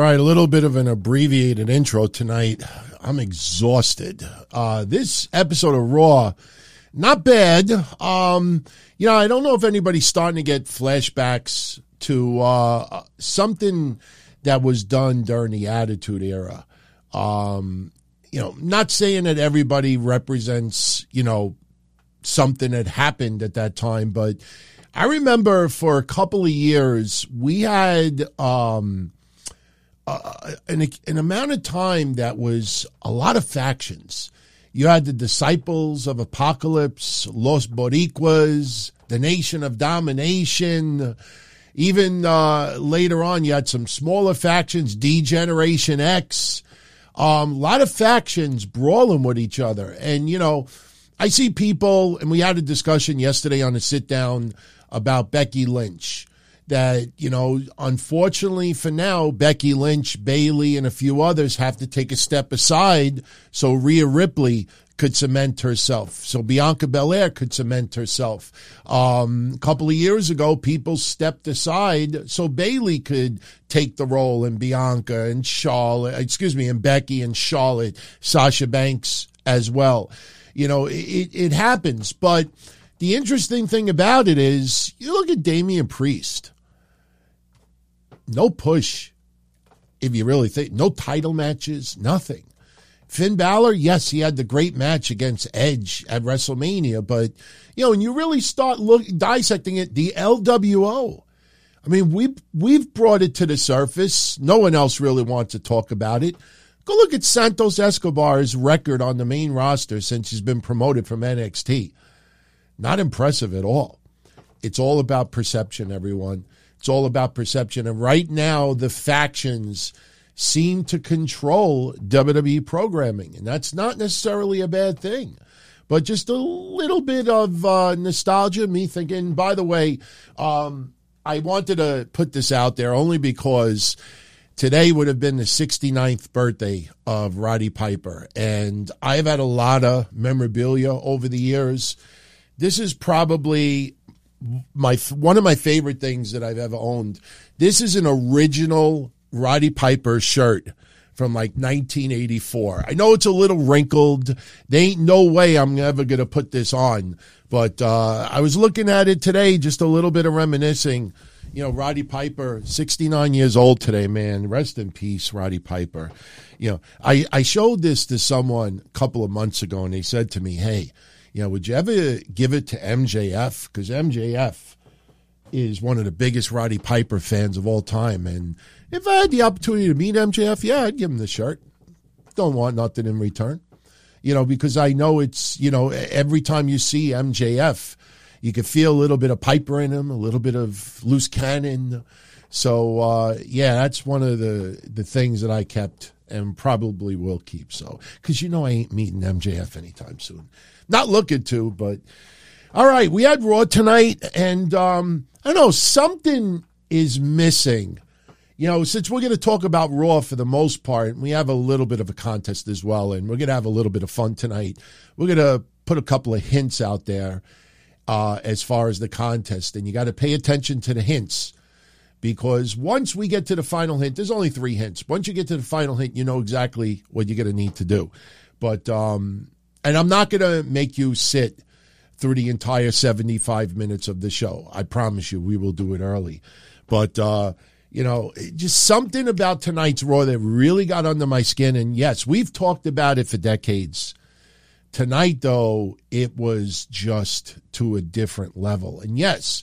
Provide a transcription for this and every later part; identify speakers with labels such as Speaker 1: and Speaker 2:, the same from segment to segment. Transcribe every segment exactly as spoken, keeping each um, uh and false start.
Speaker 1: right, a little bit of an abbreviated intro tonight. I'm exhausted. Uh, this episode of Raw, not bad. Um, you know, I don't know if anybody's starting to get flashbacks to uh, something that was done during the Attitude Era. Um, you know, not saying that everybody represents, you know, something that happened at that time, but I remember for a couple of years we had um, uh, an, an amount of time that was a lot of factions. You had the Disciples of Apocalypse, Los Boricuas, the Nation of Domination. Even uh, later on, you had some smaller factions, D-Generation X. Um, a lot of factions brawling with each other. And, you know, I see people, and we had a discussion yesterday on the sit-down about Becky Lynch, that, you know, unfortunately for now, Becky Lynch, Bayley, and a few others have to take a step aside so Rhea Ripley could cement herself, so Bianca Belair could cement herself. Um, a couple of years ago, people stepped aside so Bayley could take the role, in Bianca and Charlotte, excuse me, and Becky and Charlotte, Sasha Banks as well. You know, it, it happens, but the interesting thing about it is, you look at Damian Priest, no push, if you really think, no title matches, nothing. Finn Balor, yes, he had the great match against Edge at WrestleMania, but, you know, when you really start look, dissecting it, the L W O, I mean, we, we've brought it to the surface. No one else really wants to talk about it. Go look at Santos Escobar's record on the main roster since he's been promoted from N X T. Not impressive at all. It's all about perception, everyone. It's all about perception. And right now, the factions seem to control W W E programming. And that's not necessarily a bad thing. But just a little bit of uh, nostalgia, me thinking, by the way, um, I wanted to put this out there only because today would have been the sixty-ninth birthday of Roddy Piper. And I've had a lot of memorabilia over the years. This is probably my one of my favorite things that I've ever owned. This is an original Roddy Piper shirt from like nineteen eighty-four. I know it's a little wrinkled. There ain't no way I'm ever going to put this on. But uh, I was looking at it today, just a little bit of reminiscing. You know, Roddy Piper, sixty-nine years old today, man. Rest in peace, Roddy Piper. You know, I, I showed this to someone a couple of months ago, and they said to me, hey, you know, would you ever give it to M J F? Because M J F is one of the biggest Roddy Piper fans of all time. And if I had the opportunity to meet M J F, yeah, I'd give him the shirt. Don't want nothing in return. You know, because I know it's, you know, every time you see M J F, you can feel a little bit of Piper in him, a little bit of loose cannon. So, uh, yeah, that's one of the, the things that I kept and probably will keep. So, because, you know, I ain't meeting M J F anytime soon. Not looking to, but all right. We had Raw tonight, and um, I don't know, something is missing. You know, since we're going to talk about Raw for the most part, we have a little bit of a contest as well, and we're going to have a little bit of fun tonight. We're going to put a couple of hints out there uh, as far as the contest, and you got to pay attention to the hints, because once we get to the final hint, there's only three hints. Once you get to the final hint, you know exactly what you're going to need to do. But um, and I'm not going to make you sit through the entire seventy-five minutes of the show. I promise you, we will do it early. But, uh, you know, just something about tonight's Raw that really got under my skin. And, yes, we've talked about it for decades. Tonight, though, it was just to a different level. And, yes,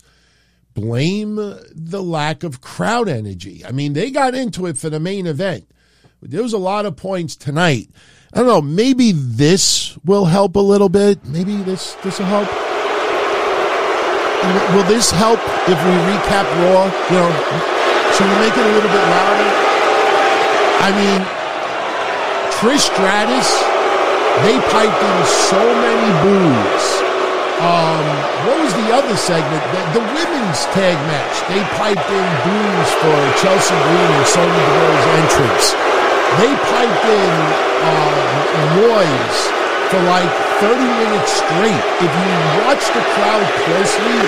Speaker 1: blame the lack of crowd energy. I mean, they got into it for the main event. But there was a lot of points tonight. I don't know, maybe this will help a little bit. Maybe this this will help. Will this help if we recap Raw? You know, should we make it a little bit louder? I mean, Trish Stratus, they piped in so many boos. Um, what was the other segment? The, the women's tag match. They piped in boos for Chelsea Green and Sonya Deville's entrance. They piped in uh, noise for like thirty minutes straight. If you watch the crowd closely,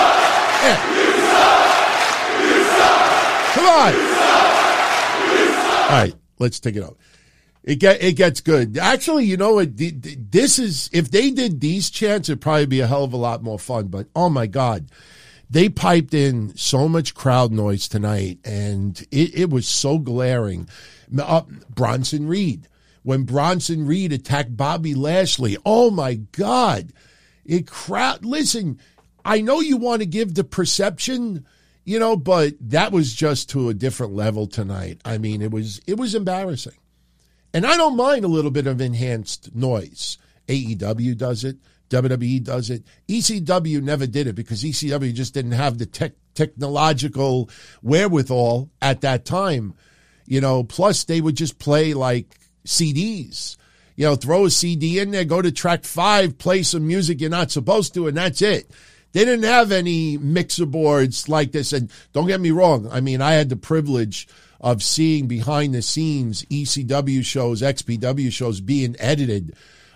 Speaker 1: eh. Come on. right, let's take it out. It get it gets good. Actually, you know what? This is, if they did these chants, it'd probably be a hell of a lot more fun. But oh my God, they piped in so much crowd noise tonight, and it, it was so glaring. Uh, Bronson Reed, when Bronson Reed attacked Bobby Lashley, oh my God, it crowd. Listen, I know you want to give the perception, you know, but that was just to a different level tonight. I mean, it was it was embarrassing. And I don't mind a little bit of enhanced noise. A E W does it. W W E does it. E C W never did it because E C W just didn't have the tech, technological wherewithal at that time. You know, plus they would just play like C Ds. You know, throw a C D in there, go to track five, play some music you're not supposed to, and that's it. They didn't have any mixer boards like this. And don't get me wrong. I mean, I had the privilege of seeing behind the scenes E C W shows, X P W shows being edited.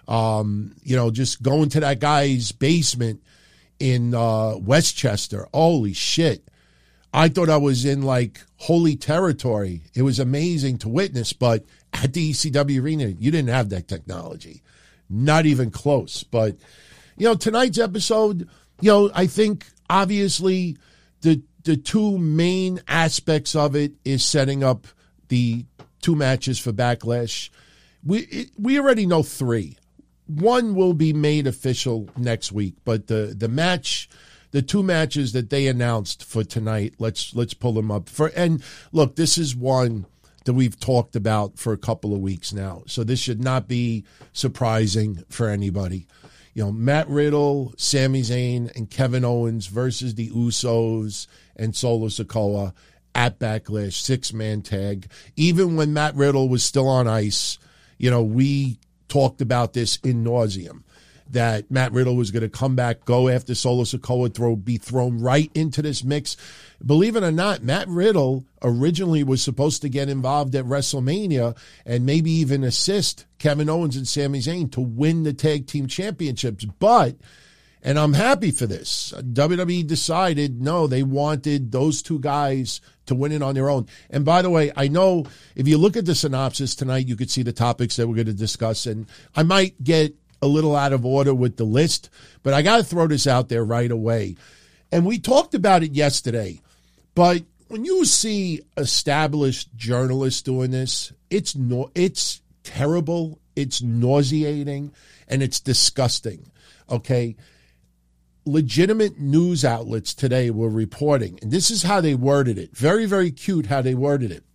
Speaker 1: Um, you know, just going to that guy's basement in uh, Westchester. Holy shit. I thought I was in like holy territory. It was amazing to witness, but at the E C W arena, you didn't have that technology. Not even close. But, you know, tonight's episode, you know, I think obviously the the two main aspects of it is setting up the two matches for Backlash. We it, we already know three. One will be made official next week, but the the match, the two matches that they announced for tonight, let's let's pull them up. For and look, this is one that we've talked about for a couple of weeks now, so this should not be surprising for anybody. You know, Matt Riddle, Sami Zayn, and Kevin Owens versus the Usos and Solo Sikoa at Backlash, six-man tag. Even when Matt Riddle was still on ice, you know, we talked about this in nauseum, that Matt Riddle was going to come back, go after Solo Sikoa, throw, be thrown right into this mix. Believe it or not, Matt Riddle originally was supposed to get involved at WrestleMania and maybe even assist Kevin Owens and Sami Zayn to win the tag team championships. But, and I'm happy for this, W W E decided, no, they wanted those two guys to win it on their own. And by the way, I know if you look at the synopsis tonight, you could see the topics that we're going to discuss. And I might get a little out of order with the list, but I got to throw this out there right away. And we talked about it yesterday, but when you see established journalists doing this, it's no, it's terrible, it's nauseating, and it's disgusting. Okay, legitimate news outlets today were reporting, and this is how they worded it. Very, very cute how they worded it.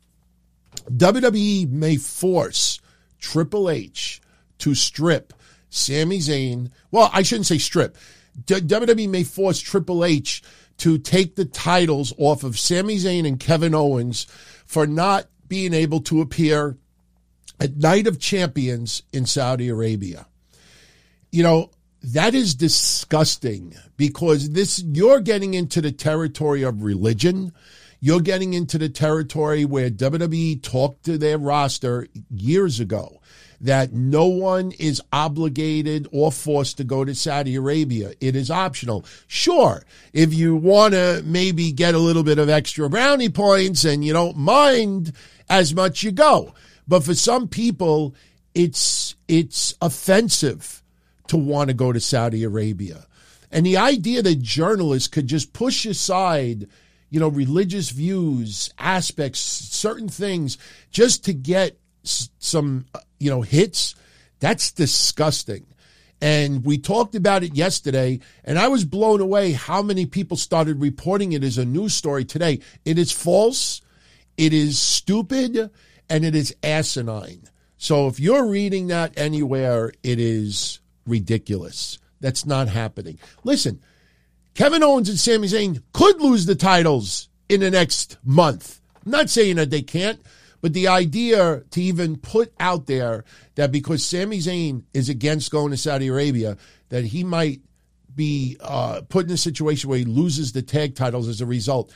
Speaker 1: W W E may force Triple H to strip Sami Zayn. Well, I shouldn't say strip. D- W W E may force Triple H to take the titles off of Sami Zayn and Kevin Owens for not being able to appear at Night of Champions in Saudi Arabia. You know, that is disgusting because this, you're getting into the territory of religion. You're getting into the territory where W W E talked to their roster years ago that no one is obligated or forced to go to Saudi Arabia. It is optional. Sure, if you want to maybe get a little bit of extra brownie points and you don't mind as much, you go. But for some people, it's it's offensive to want to go to Saudi Arabia. And the idea that journalists could just push aside, you know, religious views, aspects, certain things, just to get some, you know, hits, that's disgusting. And we talked about it yesterday, and I was blown away how many people started reporting it as a news story today. It is false, it is stupid, and it is asinine. So if you're reading that anywhere, it is ridiculous. That's not happening. Listen, Kevin Owens and Sami Zayn could lose the titles in the next month. I'm not saying that they can't, but the idea to even put out there that because Sami Zayn is against going to Saudi Arabia, that he might be uh, put in a situation where he loses the tag titles as a result,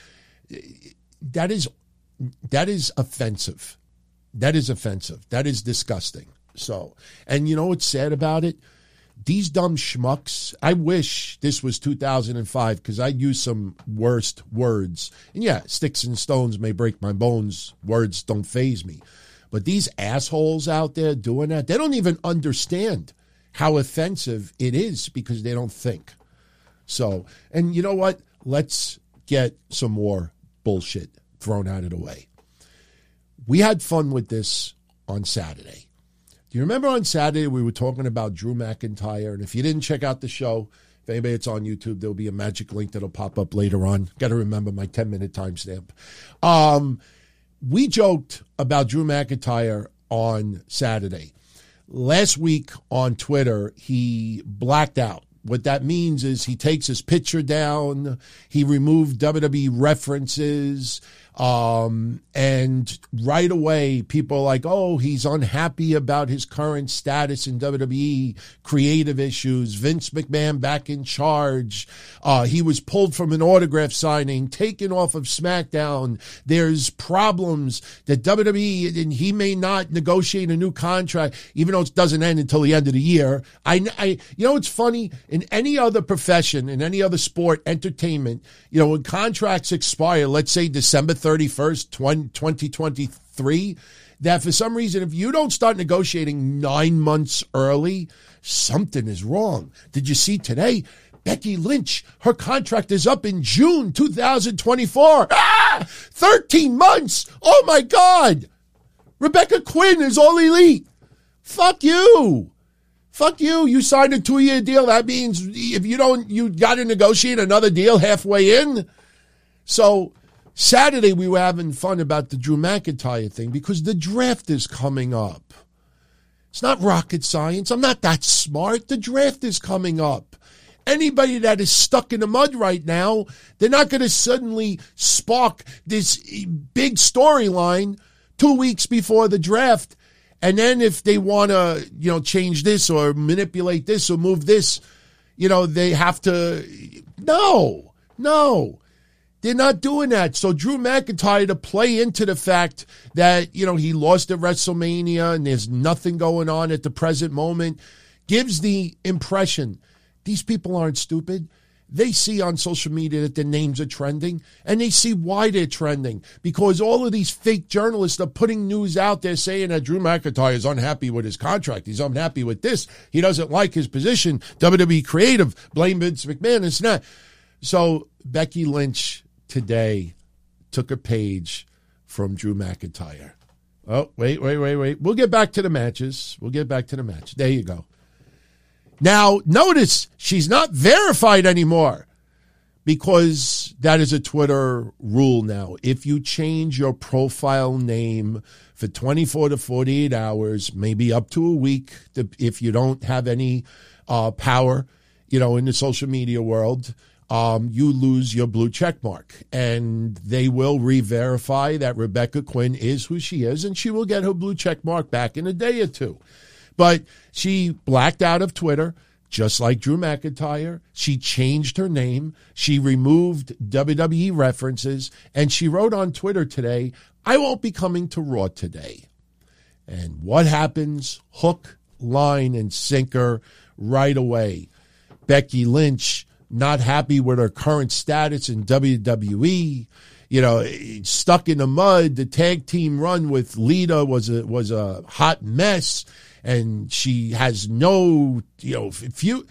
Speaker 1: that is that is offensive. That is offensive. That is disgusting. So, and you know what's sad about it? These dumb schmucks, I wish this was two thousand five because I'd use some worst words. And yeah, sticks and stones may break my bones. Words don't faze me. But these assholes out there doing that, they don't even understand how offensive it is because they don't think. So, and you know what? Let's get some more bullshit thrown out of the way. We had fun with this on Saturday. Do you remember on Saturday we were talking about Drew McIntyre? And if you didn't check out the show, if anybody that's on YouTube, there'll be a magic link that'll pop up later on. Got to remember my ten-minute timestamp. Um, we joked about Drew McIntyre on Saturday. Last week on Twitter, he blacked out. What that means is he takes his picture down, he removed W W E references, um, and right away people are like, oh, he's unhappy about his current status in W W E, creative issues, Vince McMahon back in charge, uh, he was pulled from an autograph signing, taken off of SmackDown, there's problems that W W E, and he may not negotiate a new contract, even though it doesn't end until the end of the year. I, I you know, it's funny, in any other profession, in any other sport, entertainment, you know, when contracts expire, let's say December thirty-first, twenty twenty-three, that for some reason, if you don't start negotiating nine months early, something is wrong. Did you see today? Becky Lynch, her contract is up in June two thousand twenty-four. Ah! thirteen months! Oh my God! Rebecca Quinn is All Elite. Fuck you! Fuck you. You signed a two-year deal. That means if you don't, you got to negotiate another deal halfway in. So Saturday we were having fun about the Drew McIntyre thing because the draft is coming up. It's not rocket science. I'm not that smart. The draft is coming up. Anybody that is stuck in the mud right now, they're not going to suddenly spark this big storyline two weeks before the draft. And then if they want to, you know, change this or manipulate this or move this, you know, they have to. No, no, they're not doing that. So Drew McIntyre, to play into the fact that, you know, he lost at WrestleMania and there's nothing going on at the present moment, gives the impression these people aren't stupid. They see on social media that their names are trending, and they see why they're trending, because all of these fake journalists are putting news out there saying that Drew McIntyre is unhappy with his contract. He's unhappy with this. He doesn't like his position. W W E creative, blame Vince McMahon. It's not. So Becky Lynch today took a page from Drew McIntyre. Oh, wait, wait, wait, wait. We'll get back to the matches. We'll get back to the match. There you go. Now, notice she's not verified anymore because that is a Twitter rule now. If you change your profile name for twenty-four to forty-eight hours, maybe up to a week, if you don't have any uh, power, you know, in the social media world, um, you lose your blue check mark. And they will re-verify that Rebecca Quinn is who she is, and she will get her blue check mark back in a day or two. But she blacked out of Twitter, just like Drew McIntyre. She changed her name. She removed W W E references. And she wrote on Twitter today, I won't be coming to Raw today. And what happens? Hook, line, and sinker right away. Becky Lynch, not happy with her current status in W W E. You know, stuck in the mud. The tag team run with Lita was a, was a hot mess. And she has no, you know, if you,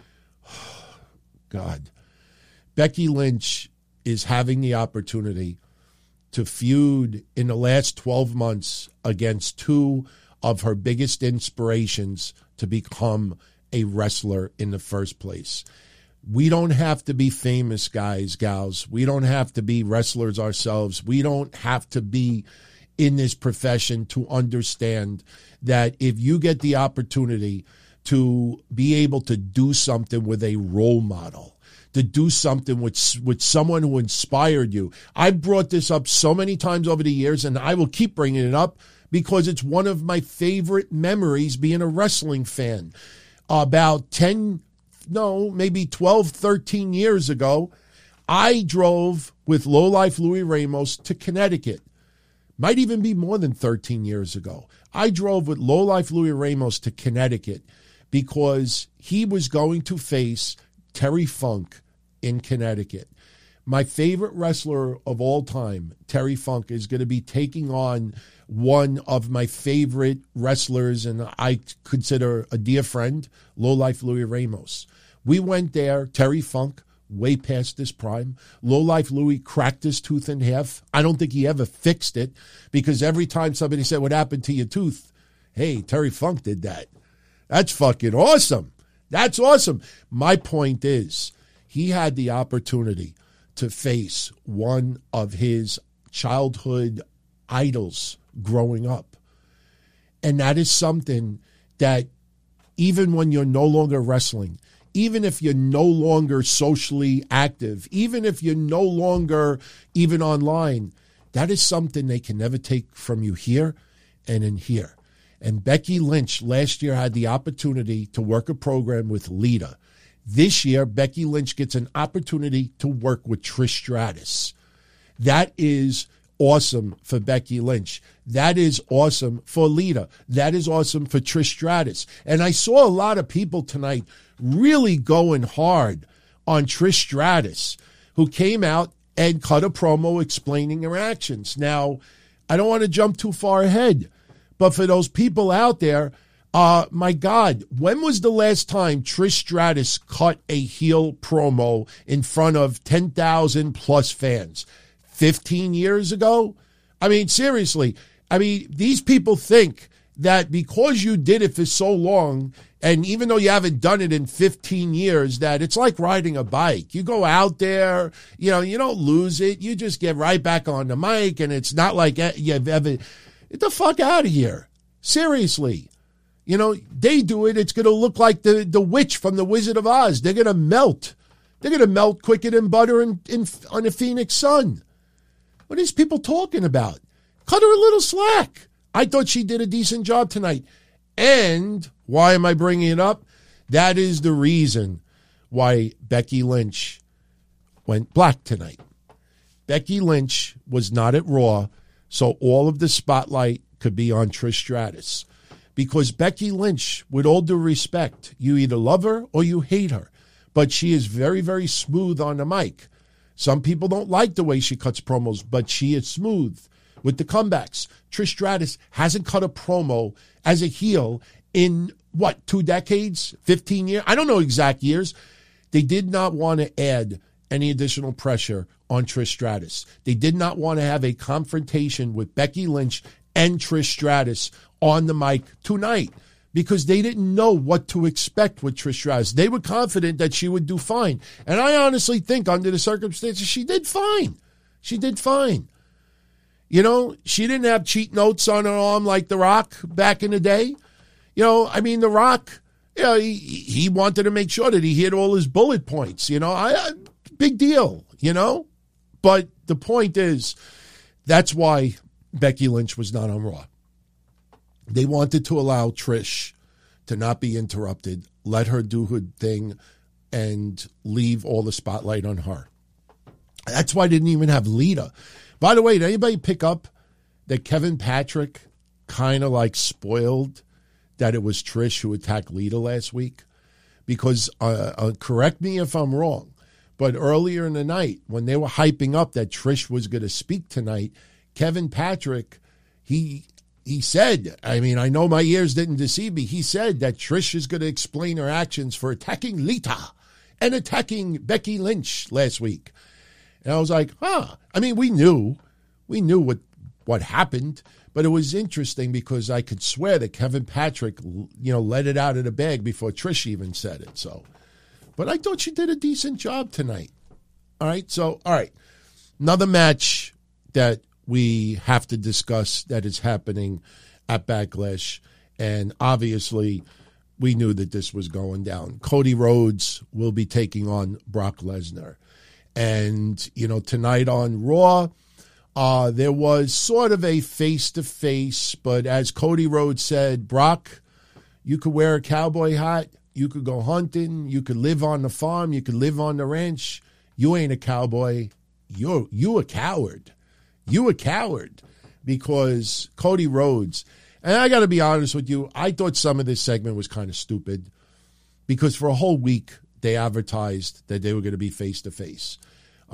Speaker 1: God, Becky Lynch is having the opportunity to feud in the last twelve months against two of her biggest inspirations to become a wrestler in the first place. We don't have to be famous, guys, gals. We don't have to be wrestlers ourselves. We don't have to be in this profession to understand that if you get the opportunity to be able to do something with a role model, to do something with, with someone who inspired you. I've brought this up so many times over the years, and I will keep bringing it up because it's one of my favorite memories being a wrestling fan. About ten, no, maybe twelve, thirteen years ago, I drove with Lowlife Louis Ramos to Connecticut. Might even be more than thirteen years ago. I drove with Lowlife Louis Ramos to Connecticut because he was going to face Terry Funk in Connecticut. My favorite wrestler of all time, Terry Funk, is going to be taking on one of my favorite wrestlers, and I consider a dear friend, Lowlife Louis Ramos. We went there, Terry Funk, way past his prime. Lowlife Louis cracked his tooth in half. I don't think he ever fixed it, because every time somebody said, what happened to your tooth? Hey, Terry Funk did that. That's fucking awesome. That's awesome. My point is, he had the opportunity to face one of his childhood idols growing up. And that is something that even when you're no longer wrestling, even if you're no longer socially active, even if you're no longer even online, that is something they can never take from you here and in here. And Becky Lynch last year had the opportunity to work a program with Lita. This year, Becky Lynch gets an opportunity to work with Trish Stratus. That is awesome for Becky Lynch. That is awesome for Lita. That is awesome for Trish Stratus. And I saw a lot of people tonight really going hard on Trish Stratus, who came out and cut a promo explaining her actions. Now, I don't want to jump too far ahead, but for those people out there, uh, my God, when was the last time Trish Stratus cut a heel promo in front of ten thousand plus fans? fifteen years ago? I mean, seriously. I mean, these people think that because you did it for so long, and even though you haven't done it in fifteen years, that it's like riding a bike. You go out there, you know, you don't lose it. You just get right back on the mic, and it's not like you've ever... Get the fuck out of here. Seriously. You know, they do it, it's going to look like the, the witch from The Wizard of Oz. They're going to melt. They're going to melt quicker than butter in, in, on the Phoenix sun. What are these people talking about? Cut her a little slack. I thought she did a decent job tonight. And why am I bringing it up? That is the reason why Becky Lynch went black tonight. Becky Lynch was not at Raw, so all of the spotlight could be on Trish Stratus. Because Becky Lynch, with all due respect, you either love her or you hate her. But she is very, very smooth on the mic. Some people don't like the way she cuts promos, but she is smooth with the comebacks. Trish Stratus hasn't cut a promo as a heel in, what, two decades, fifteen years? I don't know exact years. They did not want to add any additional pressure on Trish Stratus. They did not want to have a confrontation with Becky Lynch and Trish Stratus on the mic tonight because they didn't know what to expect with Trish Stratus. They were confident that she would do fine. And I honestly think under the circumstances, she did fine. She did fine. You know, she didn't have cheat notes on her arm like The Rock back in the day. You know, I mean, The Rock, you know, he, he wanted to make sure that he hit all his bullet points. You know, I, I big deal, you know. But the point is, that's why Becky Lynch was not on Raw. They wanted to allow Trish to not be interrupted, let her do her thing, and leave all the spotlight on her. That's why they didn't even have Lita. By the way, did anybody pick up that Kevin Patrick kind of like spoiled that it was Trish who attacked Lita last week? Because, uh, uh, correct me if I'm wrong, but earlier in the night, when they were hyping up that Trish was going to speak tonight, Kevin Patrick, he he said, I mean, I know my ears didn't deceive me, he said that Trish is going to explain her actions for attacking Lita and attacking Becky Lynch last week. And I was like, huh. I mean, we knew. We knew what, what happened, but it was interesting because I could swear that Kevin Patrick, you know, let it out of the bag before Trish even said it. So, but I thought she did a decent job tonight. All right, so, all right. Another match that we have to discuss that is happening at Backlash, and obviously we knew that this was going down. Cody Rhodes will be taking on Brock Lesnar. And, you know, tonight on Raw, uh, there was sort of a face-to-face, but as Cody Rhodes said, Brock, you could wear a cowboy hat, you could go hunting, you could live on the farm, you could live on the ranch. You ain't a cowboy. You're you a coward. You a coward. Because Cody Rhodes, and I got to be honest with you, I thought some of this segment was kind of stupid because for a whole week they advertised that they were going to be face-to-face. All right.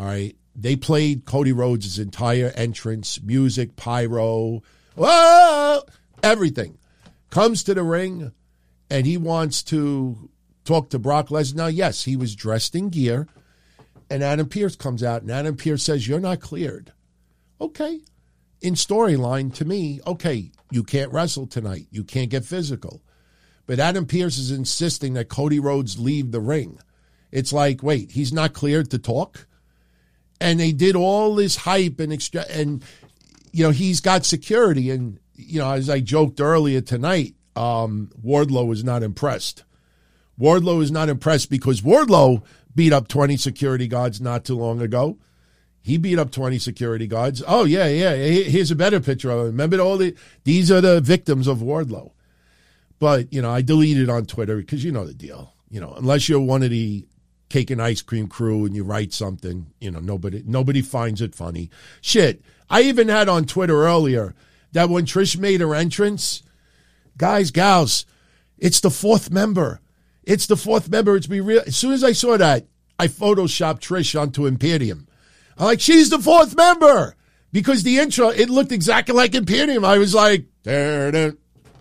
Speaker 1: they played Cody Rhodes' entire entrance, music, pyro, whoa, everything. Comes to the ring, and he wants to talk to Brock Lesnar. Now, yes, he was dressed in gear, and Adam Pearce comes out, and Adam Pearce says, you're not cleared. Okay. In storyline, to me, okay, you can't wrestle tonight. You can't get physical. But Adam Pearce is insisting that Cody Rhodes leave the ring. It's like, wait, he's not cleared to talk? And they did all this hype and, extra- and you know, he's got security. And, you know, as I joked earlier tonight, um, Wardlow was not impressed. Wardlow is not impressed because Wardlow beat up twenty security guards not too long ago. He beat up twenty security guards. Oh, yeah, yeah. Here's a better picture of it. Remember all the, these are the victims of Wardlow. But, you know, I deleted on Twitter because you know the deal. You know, unless you're one of the cake and ice cream crew and you write something, you know, nobody nobody finds it funny. Shit. I even had on Twitter earlier that when Trish made her entrance, guys, gals, it's the fourth member. It's the fourth member. It's be real. As soon as I saw that, I photoshopped Trish onto Imperium. I'm like, she's the fourth member. Because the intro, it looked exactly like Imperium. I was like, there, there.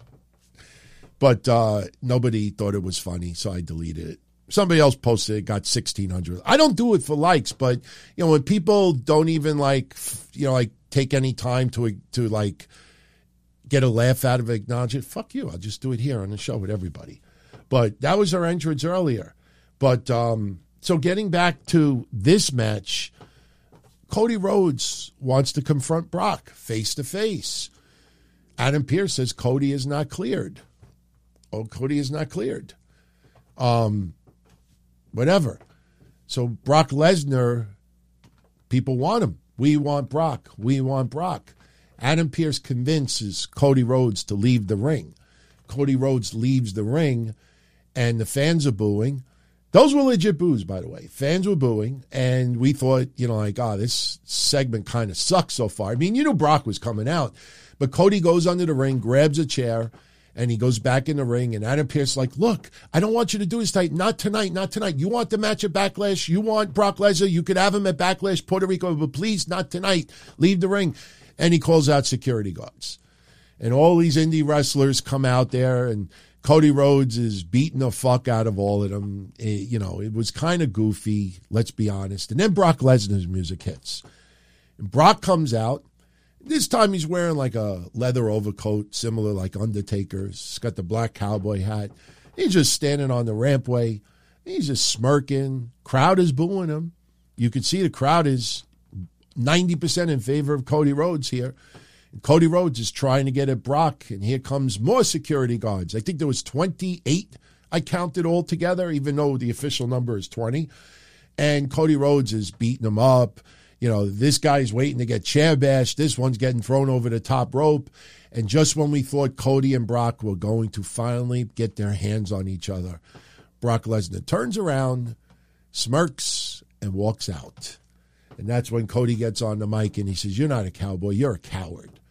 Speaker 1: But uh, nobody thought it was funny, so I deleted it. Somebody else posted it, got sixteen hundred. I don't do it for likes, but, you know, when people don't even, like, you know, like, take any time to, to like, get a laugh out of it, acknowledge it, fuck you. I'll just do it here on the show with everybody. But that was our entrance earlier. But, um, so getting back to this match, Cody Rhodes wants to confront Brock face-to-face. Adam Pearce says Cody is not cleared. Oh, Cody is not cleared. Um, whatever. So Brock Lesnar, people want him. We want Brock. We want Brock. Adam Pearce convinces Cody Rhodes to leave the ring. Cody Rhodes leaves the ring, and the fans are booing. Those were legit boos, by the way. Fans were booing, and we thought, you know, like, oh, this segment kind of sucks so far. I mean, you knew Brock was coming out, but Cody goes under the ring, grabs a chair, and he goes back in the ring, and Adam Pearce is like, look, I don't want you to do this tonight. Not tonight, not tonight. You want the match at Backlash? You want Brock Lesnar? You could have him at Backlash, Puerto Rico, but please, not tonight. Leave the ring. And he calls out security guards. And all these indie wrestlers come out there, and Cody Rhodes is beating the fuck out of all of them. It, you know, it was kind of goofy, let's be honest. And then Brock Lesnar's music hits. And Brock comes out. This time he's wearing like a leather overcoat, similar like Undertaker's. He's got the black cowboy hat. He's just standing on the rampway. He's just smirking. Crowd is booing him. You can see the crowd is ninety percent in favor of Cody Rhodes here. And Cody Rhodes is trying to get at Brock, and here comes more security guards. I think there was twenty-eight I counted all together, even though the official number is twenty. And Cody Rhodes is beating him up. You know, this guy's waiting to get chair bashed. This one's getting thrown over the top rope. And just when we thought Cody and Brock were going to finally get their hands on each other, Brock Lesnar turns around, smirks, and walks out. And that's when Cody gets on the mic and he says, you're not a cowboy, you're a coward.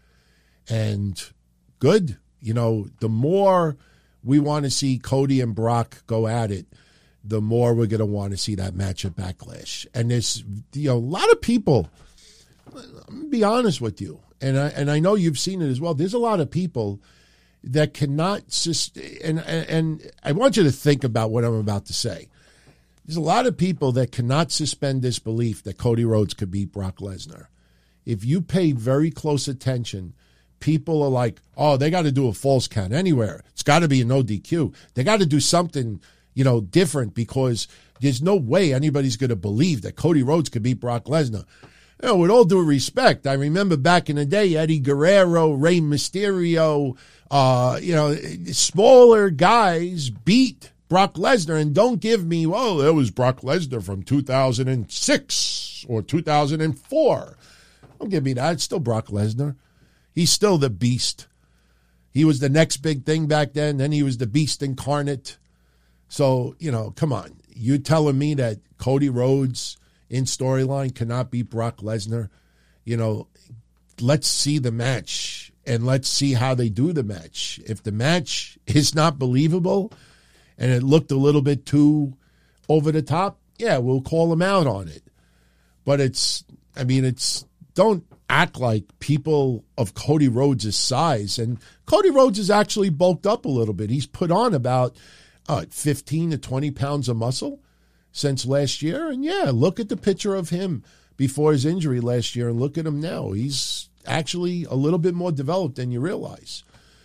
Speaker 1: And good. You know, the more we want to see Cody and Brock go at it, the more we're going to want to see that match at Backlash. And there's, you know, a lot of people, I'm going to be honest with you, and I, and I know you've seen it as well, there's a lot of people that cannot, sus- and, and, and I want you to think about what I'm about to say. There's a lot of people that cannot suspend disbelief that Cody Rhodes could beat Brock Lesnar. If you pay very close attention, people are like, oh, they got to do a false count anywhere. It's got to be a no D Q. They got to do something, you know, different, because there's no way anybody's going to believe that Cody Rhodes could beat Brock Lesnar. You know, with all due respect, I remember back in the day, Eddie Guerrero, Rey Mysterio, uh, you know, smaller guys beat Brock Lesnar. And don't give me, well, that was Brock Lesnar from two thousand six or two thousand four. Don't give me that. It's still Brock Lesnar. He's still the beast. He was the next big thing back then. Then he was the beast incarnate. So, you know, come on. You're telling me that Cody Rhodes in storyline cannot beat Brock Lesnar? You know, let's see the match, and let's see how they do the match. If the match is not believable and it looked a little bit too over the top, yeah, we'll call him out on it. But it's I mean, it's don't act like people of Cody Rhodes' size. And Cody Rhodes is actually bulked up a little bit. He's put on about uh, fifteen to twenty pounds of muscle since last year. And yeah, look at the picture of him before his injury last year and look at him now. He's actually a little bit more developed than you realize.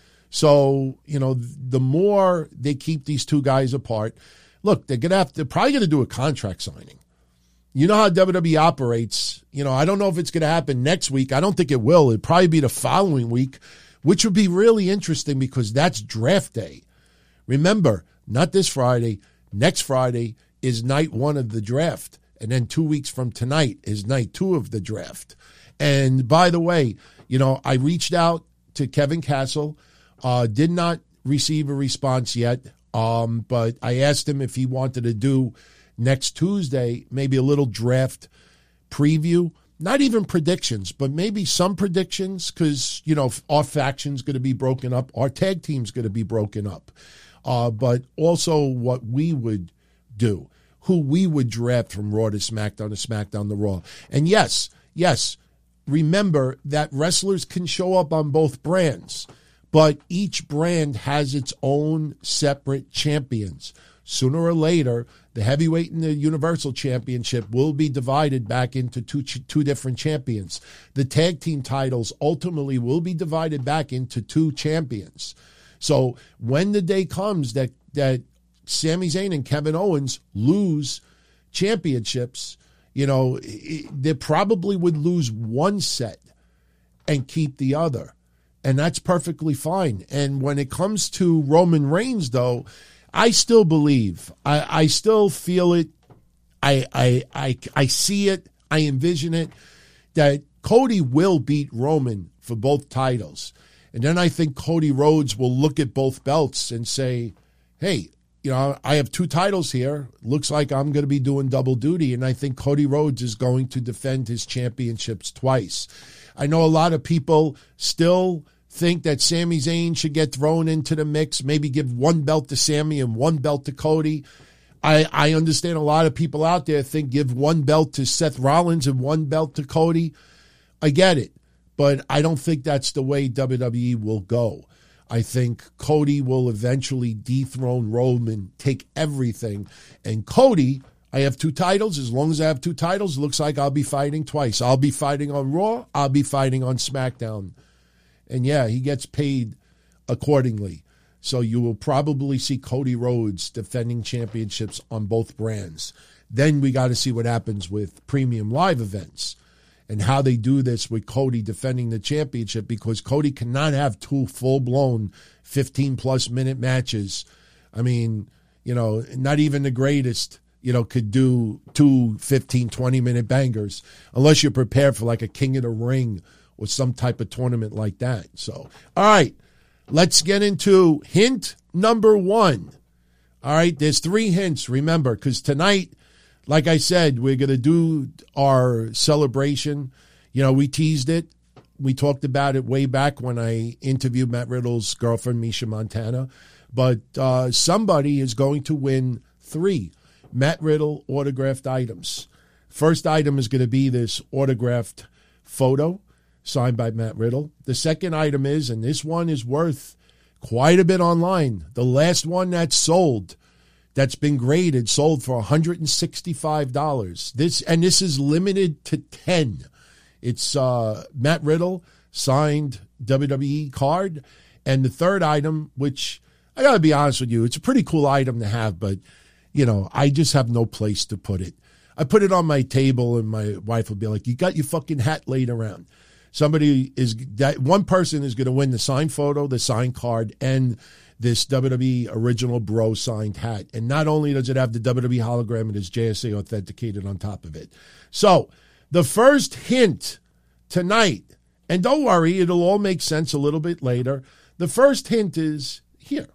Speaker 1: So, you know, the more they keep these two guys apart, look, they're gonna have to, they're probably going to do a contract signing. You know how W W E operates. You know, I don't know if it's going to happen next week. I don't think it will. It'd probably be the following week, which would be really interesting because that's draft day. Remember, not this Friday. Next Friday is night one of the draft. And then two weeks from tonight is night two of the draft. And by the way, you know, I reached out to Kevin Castle, uh, did not receive a response yet, um, but I asked him if he wanted to do next Tuesday, maybe a little draft preview, not even predictions, but maybe some predictions because, you know, our faction's going to be broken up, our tag team's going to be broken up, uh, but also what we would do, who we would draft from Raw to SmackDown to SmackDown to Raw. And yes, yes, remember that wrestlers can show up on both brands, but each brand has its own separate champions. Sooner or later, the heavyweight and the Universal Championship will be divided back into two two different champions. The tag team titles ultimately will be divided back into two champions. So when the day comes that that Sami Zayn and Kevin Owens lose championships, you know, they probably would lose one set and keep the other. And that's perfectly fine. And when it comes to Roman Reigns, though, I still believe, I, I still feel it, I, I, I, I see it, I envision it, that Cody will beat Roman for both titles. And then I think Cody Rhodes will look at both belts and say, hey, you know, I have two titles here. Looks like I'm going to be doing double duty. And I think Cody Rhodes is going to defend his championships twice. I know a lot of people still think that Sami Zayn should get thrown into the mix, maybe give one belt to Sami and one belt to Cody. I, I understand a lot of people out there think give one belt to Seth Rollins and one belt to Cody. I get it, but I don't think that's the way W W E will go. I think Cody will eventually dethrone Roman, take everything. And Cody, I have two titles. As long as I have two titles, it looks like I'll be fighting twice. I'll be fighting on Raw. I'll be fighting on SmackDown. And yeah, he gets paid accordingly. So you will probably see Cody Rhodes defending championships on both brands. Then we got to see what happens with premium live events and how they do this with Cody defending the championship, because Cody cannot have two full-blown fifteen-plus minute matches. I mean, you know, not even the greatest, you know, could do two fifteen, twenty-minute bangers unless you're prepared for like a King of the Ring or some type of tournament like that. So, all right, let's get into hint number one. All right, there's three hints, remember, because tonight, like I said, we're going to do our celebration. You know, we teased it. We talked about it way back when I interviewed Matt Riddle's girlfriend, Misha Montana. But uh, somebody is going to win three Matt Riddle autographed items. First item is going to be this autographed photo signed by Matt Riddle. The second item is, and this one is worth quite a bit online, the last one that's sold, that's been graded, sold for one hundred sixty-five dollars. This and this is limited to ten. It's uh, Matt Riddle signed W W E card. And the third item, which I got to be honest with you, it's a pretty cool item to have, but, you know, I just have no place to put it. I put it on my table and my wife will be like, you got your fucking hat laid around. Somebody is, that one person is going to win the signed photo, the signed card, and this W W E Original Bro signed hat. And not only does it have the W W E hologram, it is J S A authenticated on top of it. So the first hint tonight, and don't worry, it'll all make sense a little bit later. The first hint is here.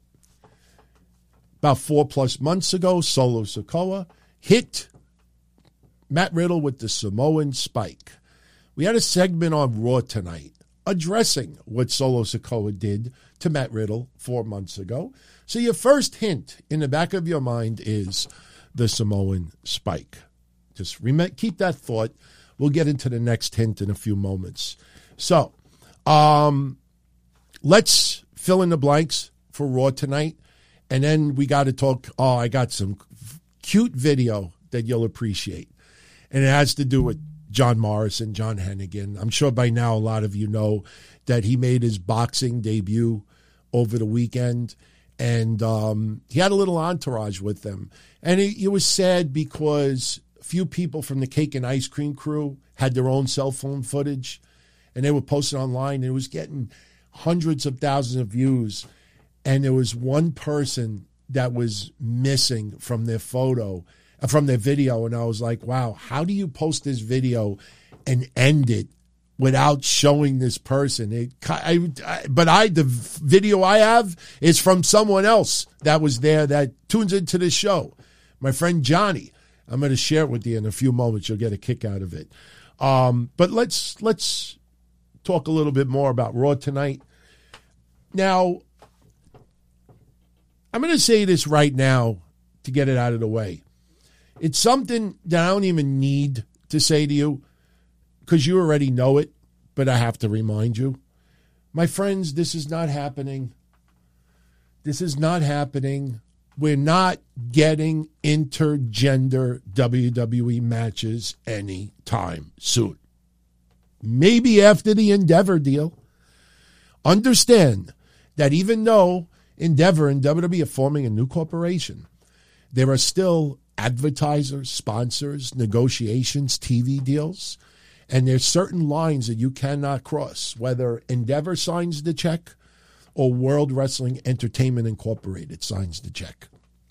Speaker 1: About four plus months ago, Solo Sikoa hit Matt Riddle with the Samoan Spike. We had a segment on Raw tonight addressing what Solo Sikoa did to Matt Riddle four months ago. So your first hint in the back of your mind is the Samoan Spike. Just remember, keep that thought. we'll get into the next hint in a few moments. So, um, let's fill in the blanks for Raw tonight. And then we got to talk. Oh, I got some cute video that you'll appreciate. And it has to do with John Morrison, John Hennigan. I'm sure by now a lot of you know that he made his boxing debut over the weekend. And um, he had a little entourage with them. And it, it was sad because a few people from the Cake and Ice Cream crew had their own cell phone footage. And they were posted online. And it was getting hundreds of thousands of views. And there was one person that was missing from their photo, from their video. And I was like, wow, how do you post this video and end it without showing this person? It, I, I, but I, the video I have is from someone else that was there that tunes into the show. My friend Johnny. I'm going to share it with you in a few moments. You'll get a kick out of it. Um, but let's, let's talk a little bit more about Raw tonight. Now, I'm going to say this right now to get it out of the way. It's something that I don't even need to say to you because you already know it, but I have to remind you. My friends, this is not happening. This is not happening. We're not getting intergender W W E matches anytime soon. Maybe after the Endeavor deal. Understand that even though Endeavor and W W E are forming a new corporation, there are still advertisers, sponsors, negotiations, T V deals, and there's certain lines that you cannot cross, whether Endeavor signs the check or World Wrestling Entertainment Incorporated signs the check.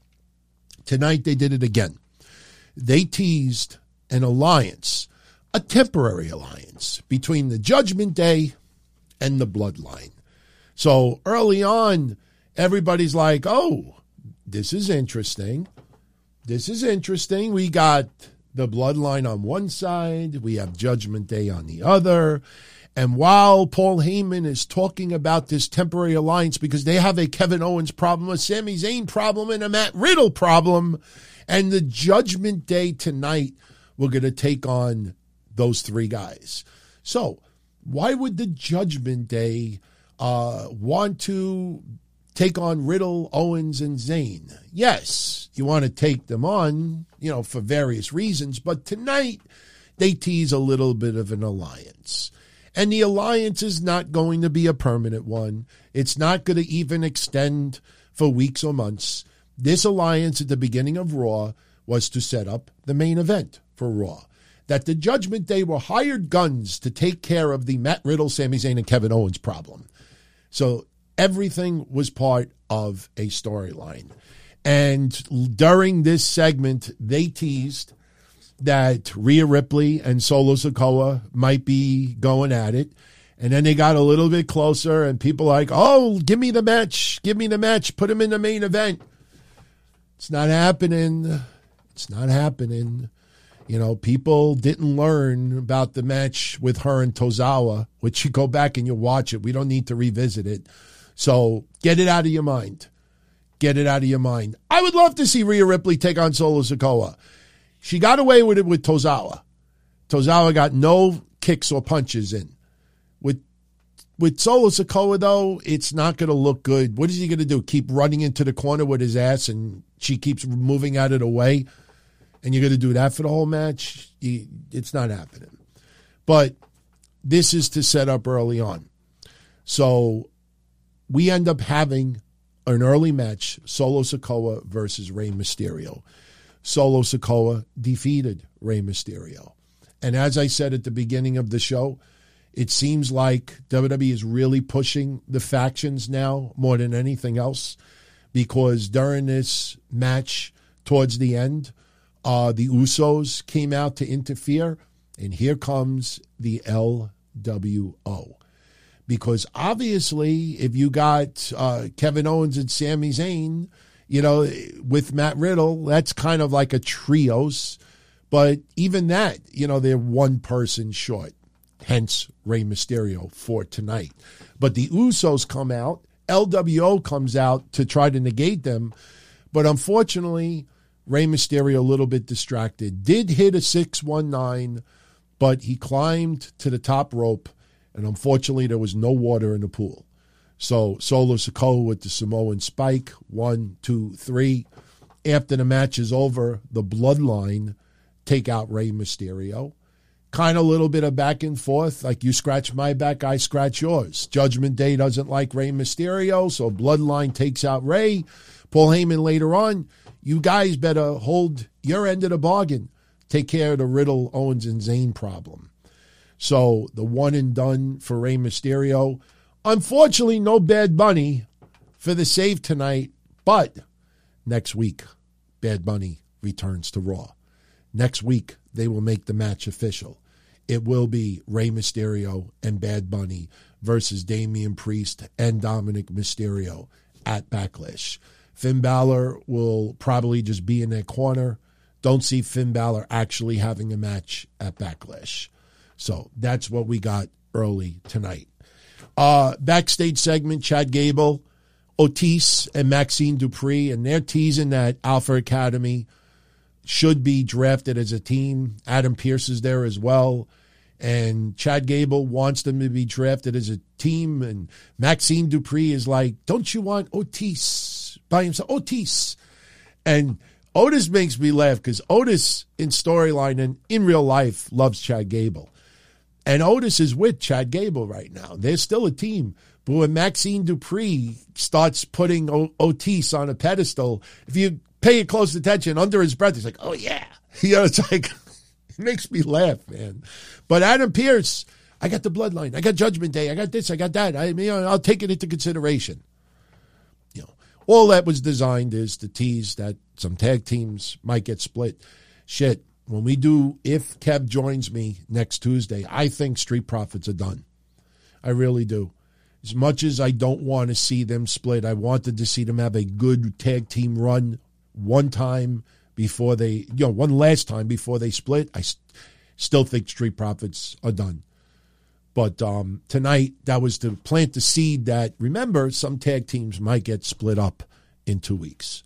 Speaker 1: Tonight they did it again. They teased an alliance, a temporary alliance, between the Judgment Day and the Bloodline. So early on, everybody's like, oh, this is interesting. This is interesting. We got the Bloodline on one side. We have Judgment Day on the other. And while Paul Heyman is talking about this temporary alliance because they have a Kevin Owens problem, a Sami Zayn problem, and a Matt Riddle problem, and the Judgment Day tonight, we're going to take on those three guys. So why would the Judgment Day uh, want to take on Riddle, Owens, and Zayn? Yes, you want to take them on, you know, for various reasons. But tonight, they tease a little bit of an alliance. And the alliance is not going to be a permanent one. It's not going to even extend for weeks or months. This alliance at the beginning of Raw was to set up the main event for Raw. That the Judgment Day were hired guns to take care of the Matt Riddle, Sami Zayn, and Kevin Owens problem. So everything was part of a storyline. And during this segment, they teased that Rhea Ripley and Solo Sikoa might be going at it. And then they got a little bit closer, and people like, oh, give me the match. Give me the match. Put him in the main event. It's not happening. It's not happening. You know, people didn't learn about the match with her and Tozawa, which you go back and you watch it. We don't need to revisit it. So get it out of your mind. Get it out of your mind. I would love to see Rhea Ripley take on Solo Sikoa. She got away with it with Tozawa. Tozawa got no kicks or punches in. With with Solo Sikoa, though, it's not going to look good. What is he going to do? Keep running into the corner with his ass and she keeps moving out of the way? And you're going to do that for the whole match? It's not happening. But this is to set up early on. So we end up having an early match, Solo Sikoa versus Rey Mysterio. Solo Sikoa defeated Rey Mysterio. And as I said at the beginning of the show, it seems like W W E is really pushing the factions now more than anything else, because during this match towards the end, uh, the Usos came out to interfere, and here comes the L W O. Because obviously, if you got uh, Kevin Owens and Sami Zayn, you know, with Matt Riddle, that's kind of like a trios. But even that, you know, they're one person short. Hence, Rey Mysterio for tonight. But the Usos come out. L W O comes out to try to negate them. But unfortunately, Rey Mysterio, a little bit distracted, did hit a six one nine, but he climbed to the top rope, and unfortunately there was no water in the pool. So Solo Sikoa with the Samoan spike, one, two, three. After the match is over, the Bloodline take out Rey Mysterio. Kind of a little bit of back and forth, like you scratch my back, I scratch yours. Judgment Day doesn't like Rey Mysterio, so Bloodline takes out Rey. Paul Heyman later on, you guys better hold your end of the bargain. Take care of the Riddle, Owens, and Zayn problem. So the one and done for Rey Mysterio. Unfortunately, no Bad Bunny for the save tonight, but next week, Bad Bunny returns to Raw. Next week, they will make the match official. It will be Rey Mysterio and Bad Bunny versus Damian Priest and Dominic Mysterio at Backlash. Finn Balor will probably just be in their corner. Don't see Finn Balor actually having a match at Backlash. So that's what we got early tonight. Uh, backstage segment, Chad Gable, Otis, and Maxine Dupree, and they're teasing that Alpha Academy should be drafted as a team. Adam Pearce is there as well. And Chad Gable wants them to be drafted as a team. And Maxine Dupree is like, don't you want Otis by himself? Otis. And Otis makes me laugh because Otis in storyline and in real life loves Chad Gable. And Otis is with Chad Gable right now. They're still a team. But when Maxine Dupree starts putting o- Otis on a pedestal, if you pay close attention, under his breath, he's like, oh, yeah. You know, it's like, it makes me laugh, man. But Adam Pearce, I got the Bloodline. I got Judgment Day. I got this. I got that. I mean, I'll take it into consideration. You know, all that was designed is to tease that some tag teams might get split. Shit, when we do, if Kev joins me next Tuesday, I think Street Profits are done. I really do. As much as I don't want to see them split, I wanted to see them have a good tag team run one time before they, you know, one last time before they split. I st- still think Street Profits are done. But um, tonight, that was to plant the seed that, remember, some tag teams might get split up in two weeks.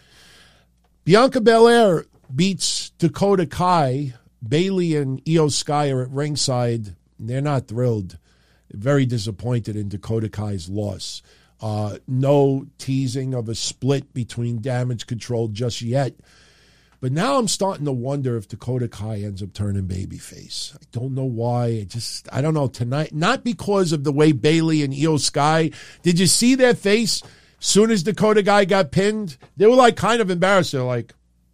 Speaker 1: Bianca Belair beats Dakota Kai. Bayley and Io Sky are at ringside. They're not thrilled. Very disappointed in Dakota Kai's loss. Uh, no teasing of a split between Damage Control just yet. But now I'm starting to wonder if Dakota Kai ends up turning babyface. I don't know why. I just, I don't know. Tonight, not because of the way Bayley and Io Sky, did you see their face? Soon as Dakota Kai got pinned, they were like kind of embarrassed. They're like,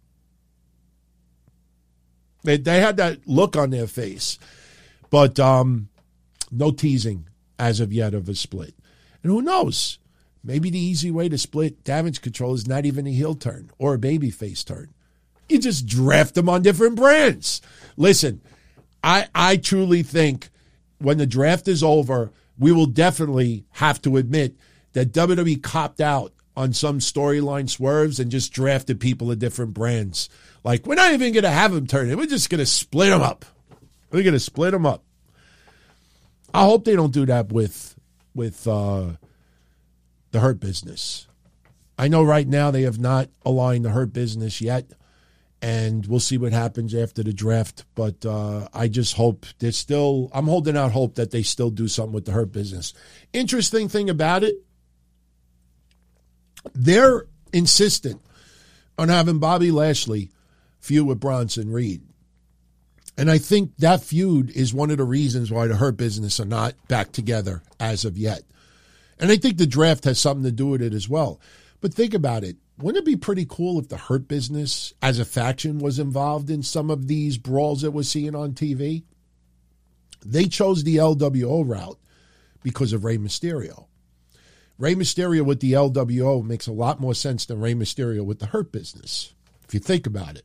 Speaker 1: they, they had that look on their face. But, um, no teasing as of yet of a split. And who knows? Maybe the easy way to split Damage Control is not even a heel turn or a babyface turn. You just draft them on different brands. Listen, I, I truly think when the draft is over, we will definitely have to admit that W W E copped out on some storyline swerves and just drafted people of different brands. Like, we're not even going to have them turn it. We're just going to split them up. We're going to split them up. I hope they don't do that with with uh, the Hurt Business. I know right now they have not aligned the Hurt Business yet, and we'll see what happens after the draft. But uh, I just hope they're still, I'm holding out hope that they still do something with the Hurt Business. Interesting thing about it, they're insistent on having Bobby Lashley feud with Bronson Reed. And I think that feud is one of the reasons why the Hurt Business are not back together as of yet. And I think the draft has something to do with it as well. But think about it. Wouldn't it be pretty cool if the Hurt Business as a faction was involved in some of these brawls that we're seeing on T V? They chose the L W O route because of Rey Mysterio. Rey Mysterio with the L W O makes a lot more sense than Rey Mysterio with the Hurt Business, if you think about it.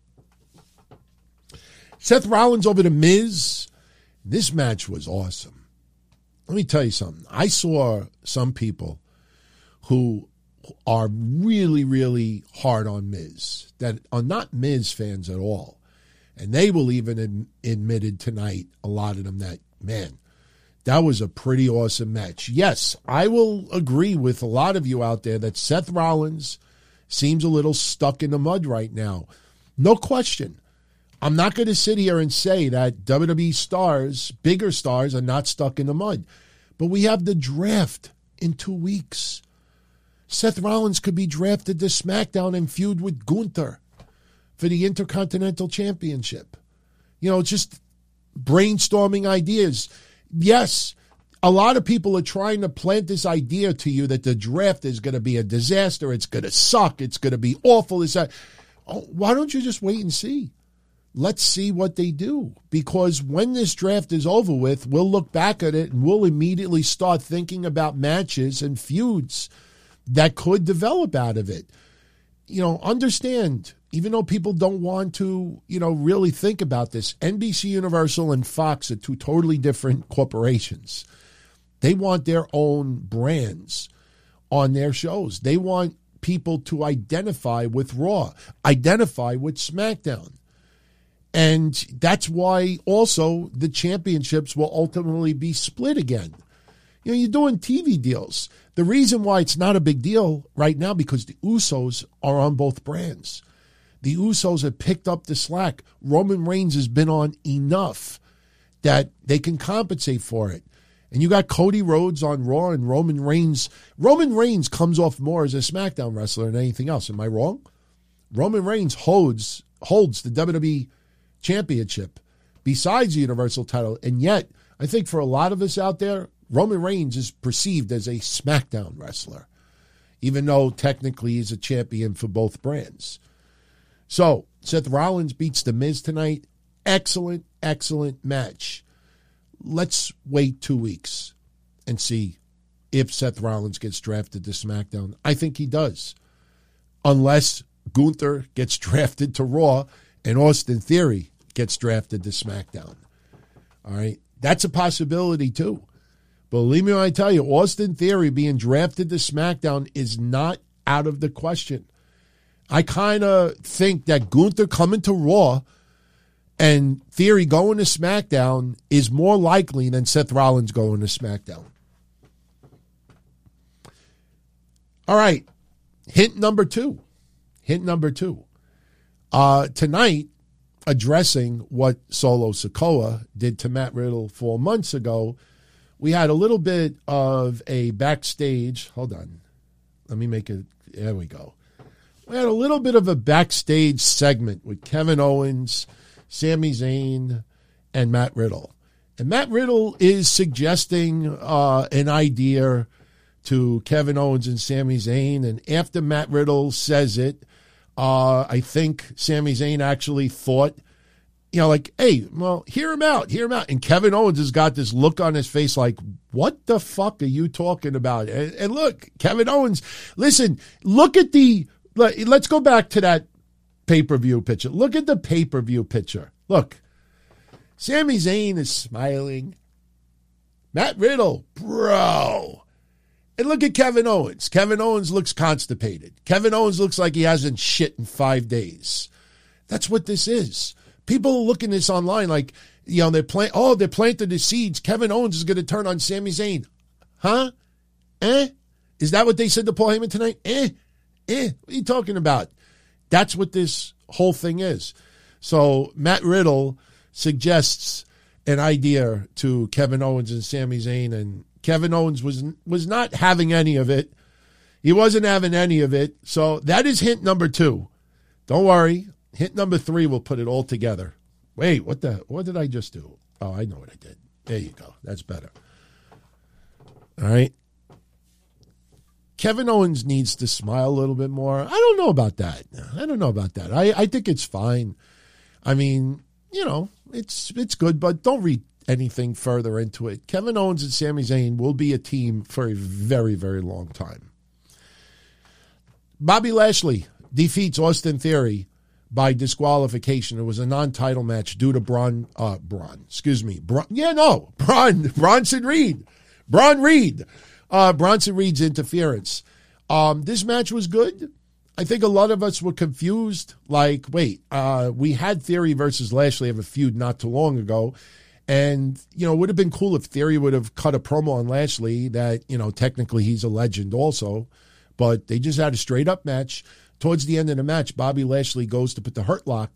Speaker 1: Seth Rollins over The Miz. This match was awesome. Let me tell you something. I saw some people who are really, really hard on Miz, that are not Miz fans at all. And they will even ad- admitted tonight, a lot of them, that, man, that was a pretty awesome match. Yes, I will agree with a lot of you out there that Seth Rollins seems a little stuck in the mud right now. No question. I'm not going to sit here and say that W W E stars, bigger stars, are not stuck in the mud. But we have the draft in two weeks. Seth Rollins could be drafted to SmackDown and feud with Gunther for the Intercontinental Championship. You know, just brainstorming ideas. Yes, a lot of people are trying to plant this idea to you that the draft is going to be a disaster. It's going to suck. It's going to be awful. Is that? Oh, why don't you just wait and see? Let's see what they do. Because when this draft is over with, we'll look back at it and we'll immediately start thinking about matches and feuds that could develop out of it. You know, understand, even though people don't want to, you know, really think about this, N B C Universal and Fox are two totally different corporations. They want their own brands on their shows. They want people to identify with Raw, identify with SmackDown. And that's why also the championships will ultimately be split again. You know, you're doing T V deals. The reason why it's not a big deal right now, because the Usos are on both brands. The Usos have picked up the slack. Roman Reigns has been on enough that they can compensate for it. And you got Cody Rhodes on Raw and Roman Reigns. Roman Reigns comes off more as a SmackDown wrestler than anything else. Am I wrong? Roman Reigns holds holds the W W E Championship besides the Universal title. And yet, I think for a lot of us out there, Roman Reigns is perceived as a SmackDown wrestler, even though technically he's a champion for both brands. So, Seth Rollins beats The Miz tonight. Excellent, excellent match. Let's wait two weeks and see if Seth Rollins gets drafted to SmackDown. I think he does. Unless Gunther gets drafted to Raw and Austin Theory gets drafted to SmackDown. All right? That's a possibility too. Believe me when I tell you, Austin Theory being drafted to SmackDown is not out of the question. I kind of think that Gunther coming to Raw and Theory going to SmackDown is more likely than Seth Rollins going to SmackDown. All right. Hint number two. Hint number two. Uh, tonight, addressing what Solo Sikoa did to Matt Riddle four months ago, we had a little bit of a backstage. Hold on. Let me make it. There we go. We had a little bit of a backstage segment with Kevin Owens, Sami Zayn, and Matt Riddle. And Matt Riddle is suggesting uh, an idea to Kevin Owens and Sami Zayn. And after Matt Riddle says it, uh, I think Sami Zayn actually thought, you know, like, hey, well, hear him out, hear him out. And Kevin Owens has got this look on his face like, what the fuck are you talking about? And, and look, Kevin Owens, listen, look at the, let's go back to that pay-per-view picture. Look at the pay-per-view picture. Look, Sami Zayn is smiling. Matt Riddle, bro. And look at Kevin Owens. Kevin Owens looks constipated. Kevin Owens looks like he hasn't shit in five days. That's what this is. People are looking at this online like, you know, they're plant. Oh, they're planting the seeds. Kevin Owens is going to turn on Sami Zayn. Huh? Eh? Is that what they said to Paul Heyman tonight? Eh? Eh? What are you talking about? That's what this whole thing is. So Matt Riddle suggests an idea to Kevin Owens and Sami Zayn, and Kevin Owens was was not having any of it. He wasn't having any of it. So that is hint number two. Don't worry. Hint number three will put it all together. Wait, what the? What did I just do? Oh, I know what I did. There you go. That's better. All right. Kevin Owens needs to smile a little bit more. I don't know about that. I don't know about that. I, I think it's fine. I mean, you know, it's it's good, but don't read anything further into it. Kevin Owens and Sami Zayn will be a team for a very, very long time. Bobby Lashley defeats Austin Theory by disqualification. It was a non-title match due to Braun, uh, Braun, excuse me. Braun, yeah, no, Braun, Bronson Reed. Braun Reed. Uh, Bronson Reed's interference. Um, this match was good. I think a lot of us were confused. Like, wait, uh, we had Theory versus Lashley have a feud not too long ago. And, you know, it would have been cool if Theory would have cut a promo on Lashley that, you know, technically he's a legend also. But they just had a straight-up match. Towards the end of the match, Bobby Lashley goes to put the Hurt Lock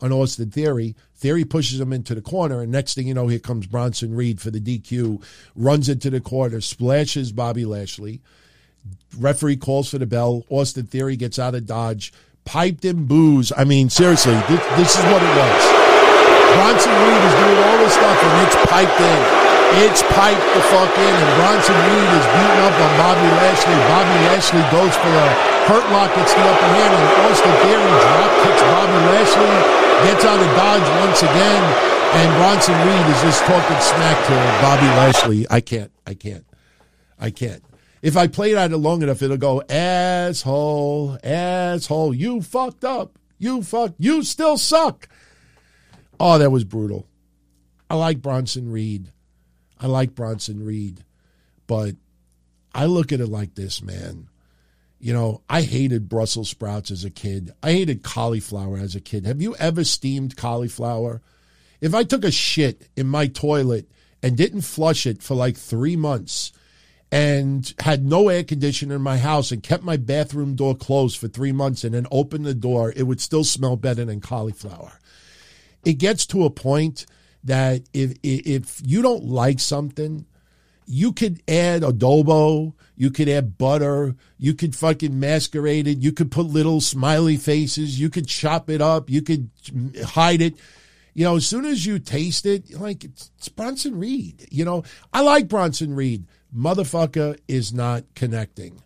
Speaker 1: on Austin Theory. Theory pushes him into the corner, and next thing you know, here comes Bronson Reed for the D Q, runs into the corner, splashes Bobby Lashley. Referee calls for the bell. Austin Theory gets out of Dodge. Piped in booze. I mean, seriously, this, this is what it was. Bronson Reed is doing all this stuff, and it's piped in. It's piped the fuck in, and Bronson Reed is beating up on Bobby Lashley. Bobby Lashley goes for the hurt lock, gets the upper hand, and Austin Theory drop kicks Bobby Lashley, gets out of Dodge once again, and Bronson Reed is just talking smack to Bobby Lashley. I can't. I can't. I can't. If I play that long enough, it'll go, asshole, asshole, you fucked up. You fucked, you still suck. Oh, that was brutal. I like Bronson Reed. I like Bronson Reed. But I look at it like this, man. You know, I hated Brussels sprouts as a kid. I hated cauliflower as a kid. Have you ever steamed cauliflower? If I took a shit in my toilet and didn't flush it for like three months, and had no air conditioner in my house and kept my bathroom door closed for three months and then opened the door, it would still smell better than cauliflower. It gets to a point that if if you don't like something, you could add adobo, you could add butter, you could fucking masquerade it, you could put little smiley faces, you could chop it up, you could hide it. You know, as soon as you taste it, you're like, it's, it's Bronson Reed. You know, I like Bronson Reed. Motherfucker is not connecting.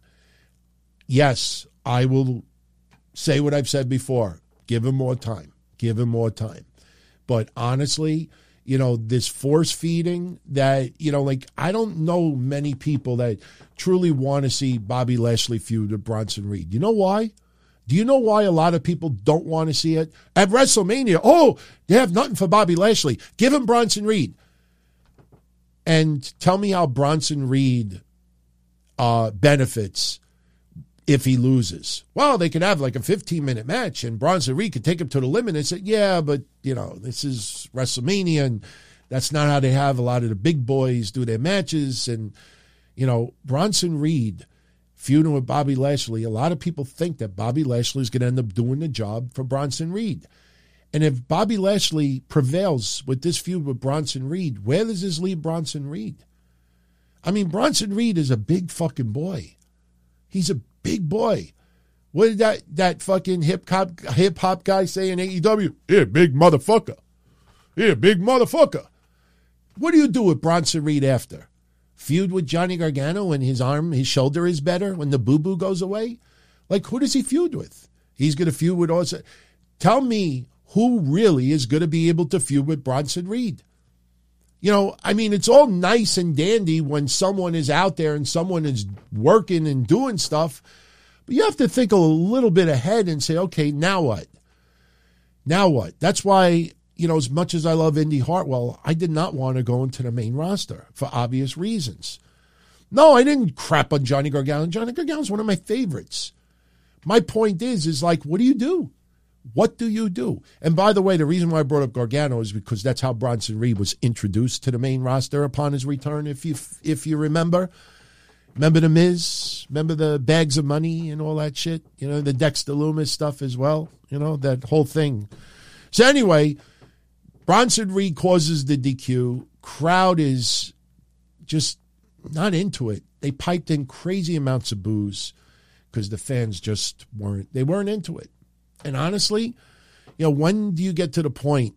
Speaker 1: Yes, I will say what I've said before. Give him more time. Give him more time. But honestly, you know, this force feeding that, you know, like I don't know many people that truly want to see Bobby Lashley feud with Bronson Reed. You know why? Do you know why a lot of people don't want to see it? At WrestleMania, oh, they have nothing for Bobby Lashley. Give him Bronson Reed. And tell me how Bronson Reed uh, benefits if he loses. Well, they could have like a fifteen-minute match, and Bronson Reed could take him to the limit and say, yeah, but, you know, this is WrestleMania, and that's not how they have a lot of the big boys do their matches. And, you know, Bronson Reed feuding with Bobby Lashley, a lot of people think that Bobby Lashley is going to end up doing the job for Bronson Reed. And if Bobby Lashley prevails with this feud with Bronson Reed, where does this leave Bronson Reed? I mean, Bronson Reed is a big fucking boy. He's a big boy. What did that, that fucking hip-hop hip hop guy say in A E W? Yeah, big motherfucker. Yeah, big motherfucker. What do you do with Bronson Reed after? Feud with Johnny Gargano when his arm, his shoulder is better, when the boo-boo goes away? Like, who does he feud with? He's going to feud with also. Tell me who really is going to be able to feud with Bronson Reed. You know, I mean, it's all nice and dandy when someone is out there and someone is working and doing stuff, but you have to think a little bit ahead and say, okay, now what? Now what? That's why, you know, as much as I love Indy Hartwell, I did not want to go into the main roster for obvious reasons. No, I didn't crap on Johnny Gargano. Johnny Gargano is one of my favorites. My point is, is like, what do you do? What do you do? And by the way, the reason why I brought up Gargano is because that's how Bronson Reed was introduced to the main roster upon his return, if you if you remember. Remember The Miz? Remember the bags of money and all that shit? You know, the Dexter Lumis stuff as well? You know, that whole thing. So anyway, Bronson Reed causes the D Q. Crowd is just not into it. They piped in crazy amounts of booze because the fans just weren't, they weren't into it. And honestly, you know, when do you get to the point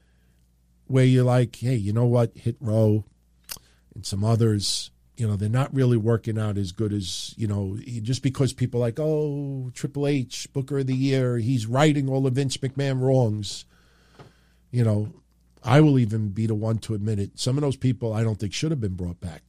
Speaker 1: where you're like, hey, you know what, Hit Row and some others, you know, they're not really working out as good as, you know, just because people are like, oh, Triple H, Booker of the Year, he's righting all of Vince McMahon wrongs. You know, I will even be the one to admit it. Some of those people I don't think should have been brought back.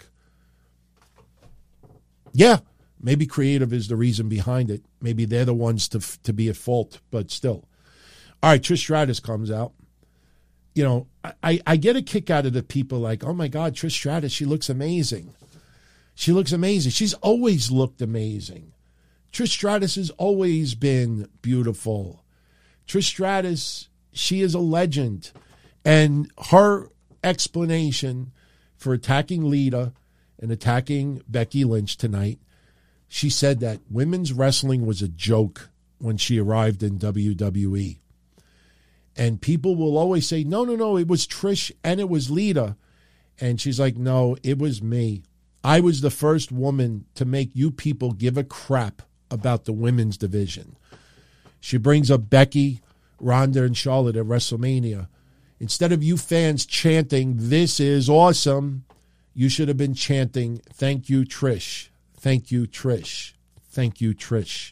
Speaker 1: Yeah. Maybe creative is the reason behind it. Maybe they're the ones to to be at fault, but still. All right, Trish Stratus comes out. You know, I, I get a kick out of the people like, oh, my God, Trish Stratus, she looks amazing. She looks amazing. She's always looked amazing. Trish Stratus has always been beautiful. Trish Stratus, she is a legend. And her explanation for attacking Lita and attacking Becky Lynch tonight, she said that women's wrestling was a joke when she arrived in W W E. And people will always say, no, no, no, it was Trish and it was Lita. And she's like, no, it was me. I was the first woman to make you people give a crap about the women's division. She brings up Becky, Ronda, and Charlotte at WrestleMania. Instead of you fans chanting, this is awesome, you should have been chanting, thank you, Trish. Thank you, Trish. Thank you, Trish.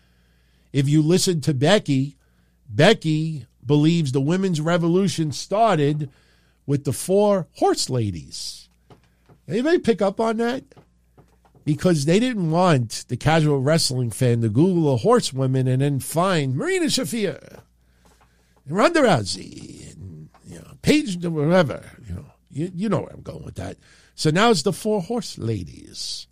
Speaker 1: If you listen to Becky, Becky believes the women's revolution started with the four horse ladies. Anybody pick up on that? Because they didn't want the casual wrestling fan to Google the horsewomen and then find Marina Shafir and Ronda Rousey and, you know, Paige, whatever. You know, you, you know where I'm going with that. So now it's the four horse ladies.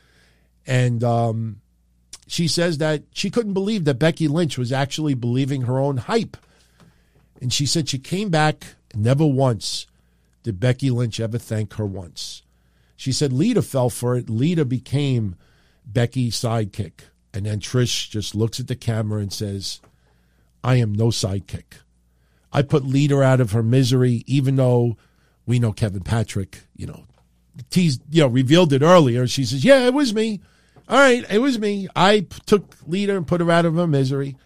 Speaker 1: And um, she says that she couldn't believe that Becky Lynch was actually believing her own hype. And she said she came back, and never once did Becky Lynch ever thank her once. She said Lita fell for it. Lita became Becky's sidekick. And then Trish just looks at the camera and says, I am no sidekick. I put Lita out of her misery, even though we know Kevin Patrick, you know, teased, you know, revealed it earlier. She says, yeah, it was me. All right, it was me. I took Lita and put her out of her misery.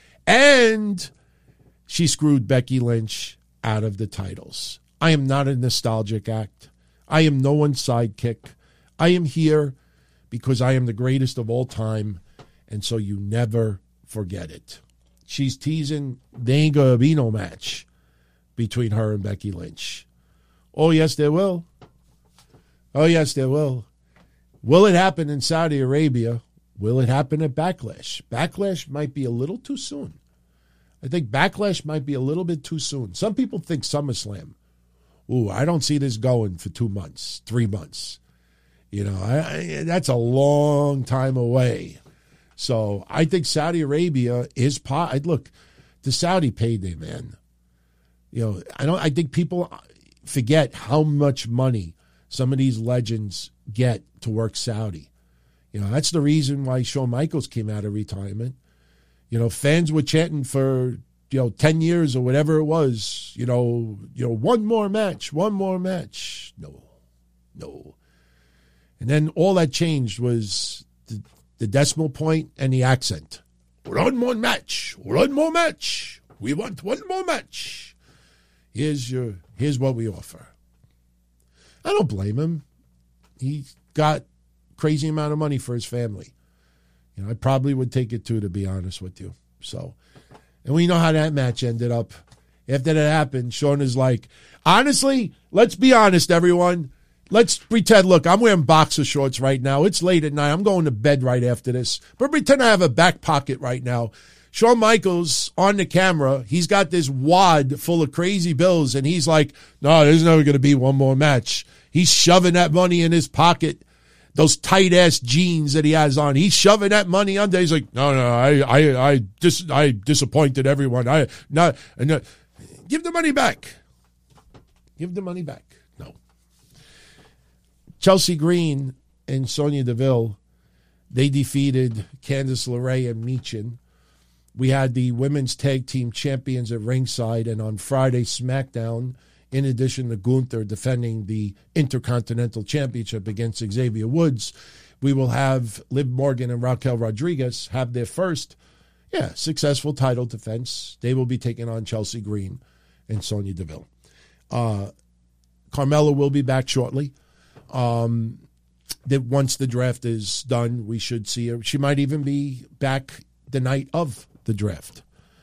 Speaker 1: And she screwed Becky Lynch out of the titles. I am not a nostalgic act. I am no one's sidekick. I am here because I am the greatest of all time, and so you never forget it. She's teasing there ain't going to be no match between her and Becky Lynch. Oh, yes, there will. Oh, yes, there will. Will it happen in Saudi Arabia? Will it happen at Backlash? Backlash might be a little too soon. I think Backlash might be a little bit too soon. Some people think SummerSlam. Ooh, I don't see this going for two months, three months. You know, I, I, that's a long time away. So I think Saudi Arabia is pot. Look, the Saudi payday, man. You know, I don't. I think people forget how much money some of these legends get to work Saudi. You know, that's the reason why Shawn Michaels came out of retirement. You know, fans were chanting for, you know, ten years or whatever it was, you know, you know, one more match, one more match. No, no. And then all that changed was the, the decimal point and the accent. One more match, one more match. We want one more match. Here's your, here's what we offer. I don't blame him. He got crazy amount of money for his family. You know, I probably would take it too, to be honest with you. So, and we know how that match ended up. After that happened, Shawn is like, honestly, let's be honest, everyone. Let's pretend, look, I'm wearing boxer shorts right now. It's late at night. I'm going to bed right after this. But pretend I have a back pocket right now. Shawn Michaels on the camera, he's got this wad full of crazy bills, and he's like, no, there's never going to be one more match. He's shoving that money in his pocket. Those tight-ass jeans that he has on. He's shoving that money under. He's like, no, no, I I, I, dis- I disappointed everyone. I not, no. Give the money back. Give the money back. No. Chelsea Green and Sonya Deville, they defeated Candice LeRae and Michin. We had the women's tag team champions at ringside, and on Friday, SmackDown, in addition to Gunther defending the Intercontinental Championship against Xavier Woods, we will have Liv Morgan and Raquel Rodriguez have their first, yeah, successful title defense. They will be taking on Chelsea Green and Sonya Deville. Uh, Carmella will be back shortly. Um, that once the draft is done, we should see her. She might even be back the night of the draft.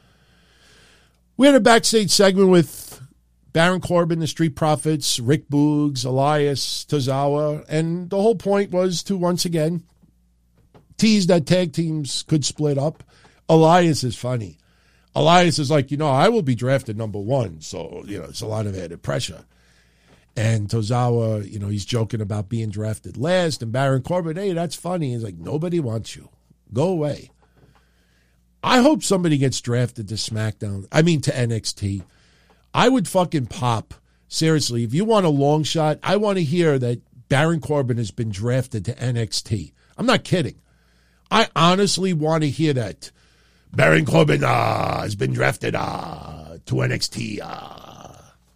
Speaker 1: We had a backstage segment with Baron Corbin, the Street Profits, Rick Boogs, Elias, Tozawa, and the whole point was to once again tease that tag teams could split up. Elias is funny. Elias is like, you know, I will be drafted number one, so, you know, it's a lot of added pressure. And Tozawa, you know, he's joking about being drafted last, and Baron Corbin, hey, that's funny. He's like, nobody wants you. Go away. I hope somebody gets drafted to SmackDown. I mean, to N X T. I would fucking pop. Seriously, if you want a long shot, I want to hear that Baron Corbin has been drafted to N X T. I'm not kidding. I honestly want to hear that. Baron Corbin uh, has been drafted uh, to N X T. Uh.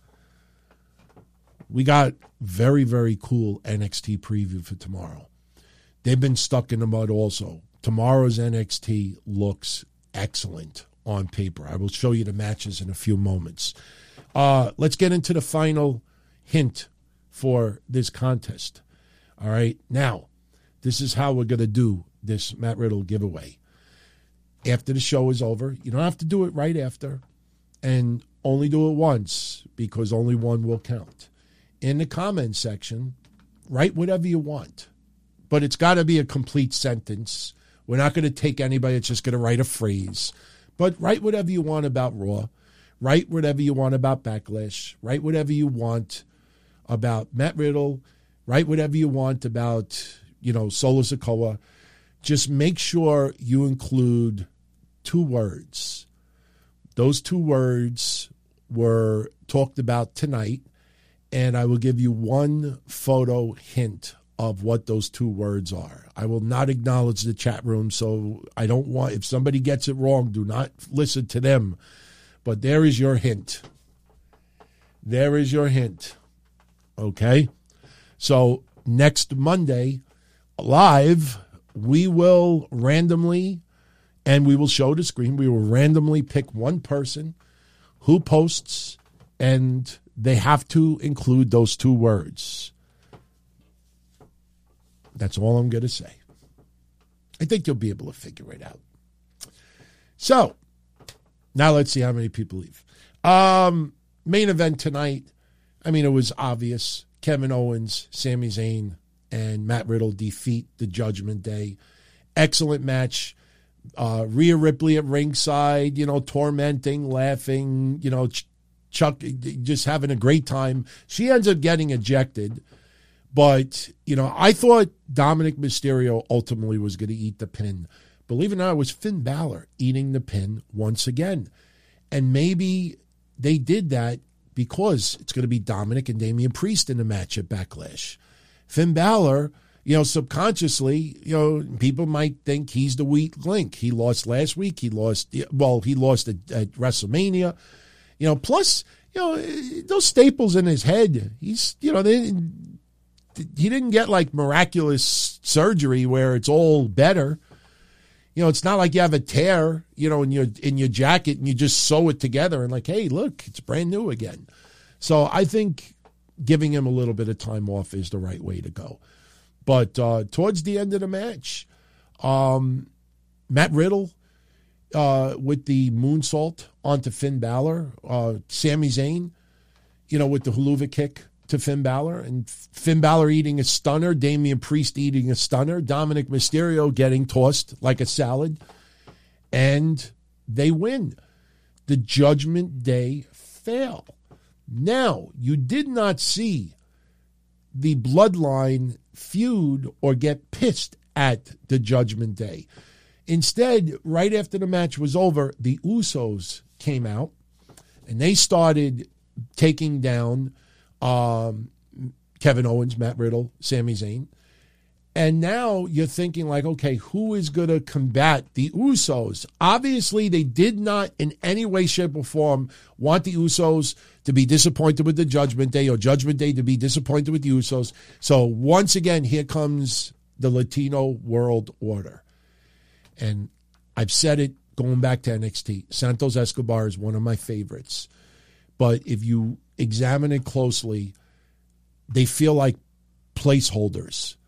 Speaker 1: We got very, very cool N X T preview for tomorrow. They've been stuck in the mud also. Tomorrow's N X T looks excellent on paper. I will show you the matches in a few moments. Uh, let's get into the final hint for this contest. All right. Now, this is how we're going to do this Matt Riddle giveaway. After the show is over, you don't have to do it right after, and only do it once because only one will count. In the comment section, write whatever you want, but it's got to be a complete sentence. We're not going to take anybody that's just going to write a phrase, but write whatever you want about Raw. Write whatever you want about Backlash. Write whatever you want about Matt Riddle. Write whatever you want about, you know, Solo Sikoa. Just make sure you include two words. Those two words were talked about tonight, and I will give you one photo hint of what those two words are. I will not acknowledge the chat room, so I don't want, if somebody gets it wrong, do not listen to them. But there is your hint. There is your hint. Okay? So next Monday, live, we will randomly, and we will show the screen, we will randomly pick one person who posts, and they have to include those two words. That's all I'm going to say. I think you'll be able to figure it out. So, now let's see how many people leave. Um, main event tonight, I mean, it was obvious. Kevin Owens, Sami Zayn, and Matt Riddle defeat the Judgment Day. Excellent match. Uh, Rhea Ripley at ringside, you know, tormenting, laughing, you know, Ch- Chuck just having a great time. She ends up getting ejected. But, you know, I thought Dominic Mysterio ultimately was going to eat the pin. Believe it or not, it was Finn Balor eating the pin once again. And maybe they did that because it's going to be Dominic and Damian Priest in the match at Backlash. Finn Balor, you know, subconsciously, you know, people might think he's the weak link. He lost last week. He lost, well, he lost at, at WrestleMania. You know, plus, you know, those staples in his head, he's, you know, they he didn't get like miraculous surgery where it's all better. You know, it's not like you have a tear, you know, in your in your jacket and you just sew it together and like, hey, look, it's brand new again. So I think giving him a little bit of time off is the right way to go. But uh, towards the end of the match, um, Matt Riddle uh, with the moonsault onto Finn Balor, uh, Sami Zayn, you know, with the Helluva Kick to Finn Balor, and Finn Balor eating a stunner, Damian Priest eating a stunner, Dominic Mysterio getting tossed like a salad, and they win. The Judgment Day fail. Now, you did not see the Bloodline feud or get pissed at the Judgment Day. Instead, right after the match was over, the Usos came out, and they started taking down Um, Kevin Owens, Matt Riddle, Sami Zayn. And now you're thinking like, okay, who is going to combat the Usos? Obviously, they did not in any way, shape, or form want the Usos to be disappointed with the Judgment Day or Judgment Day to be disappointed with the Usos. So once again, here comes the Latino World Order. And I've said it going back to N X T. Santos Escobar is one of my favorites. But if you examine it closely, they feel like placeholders.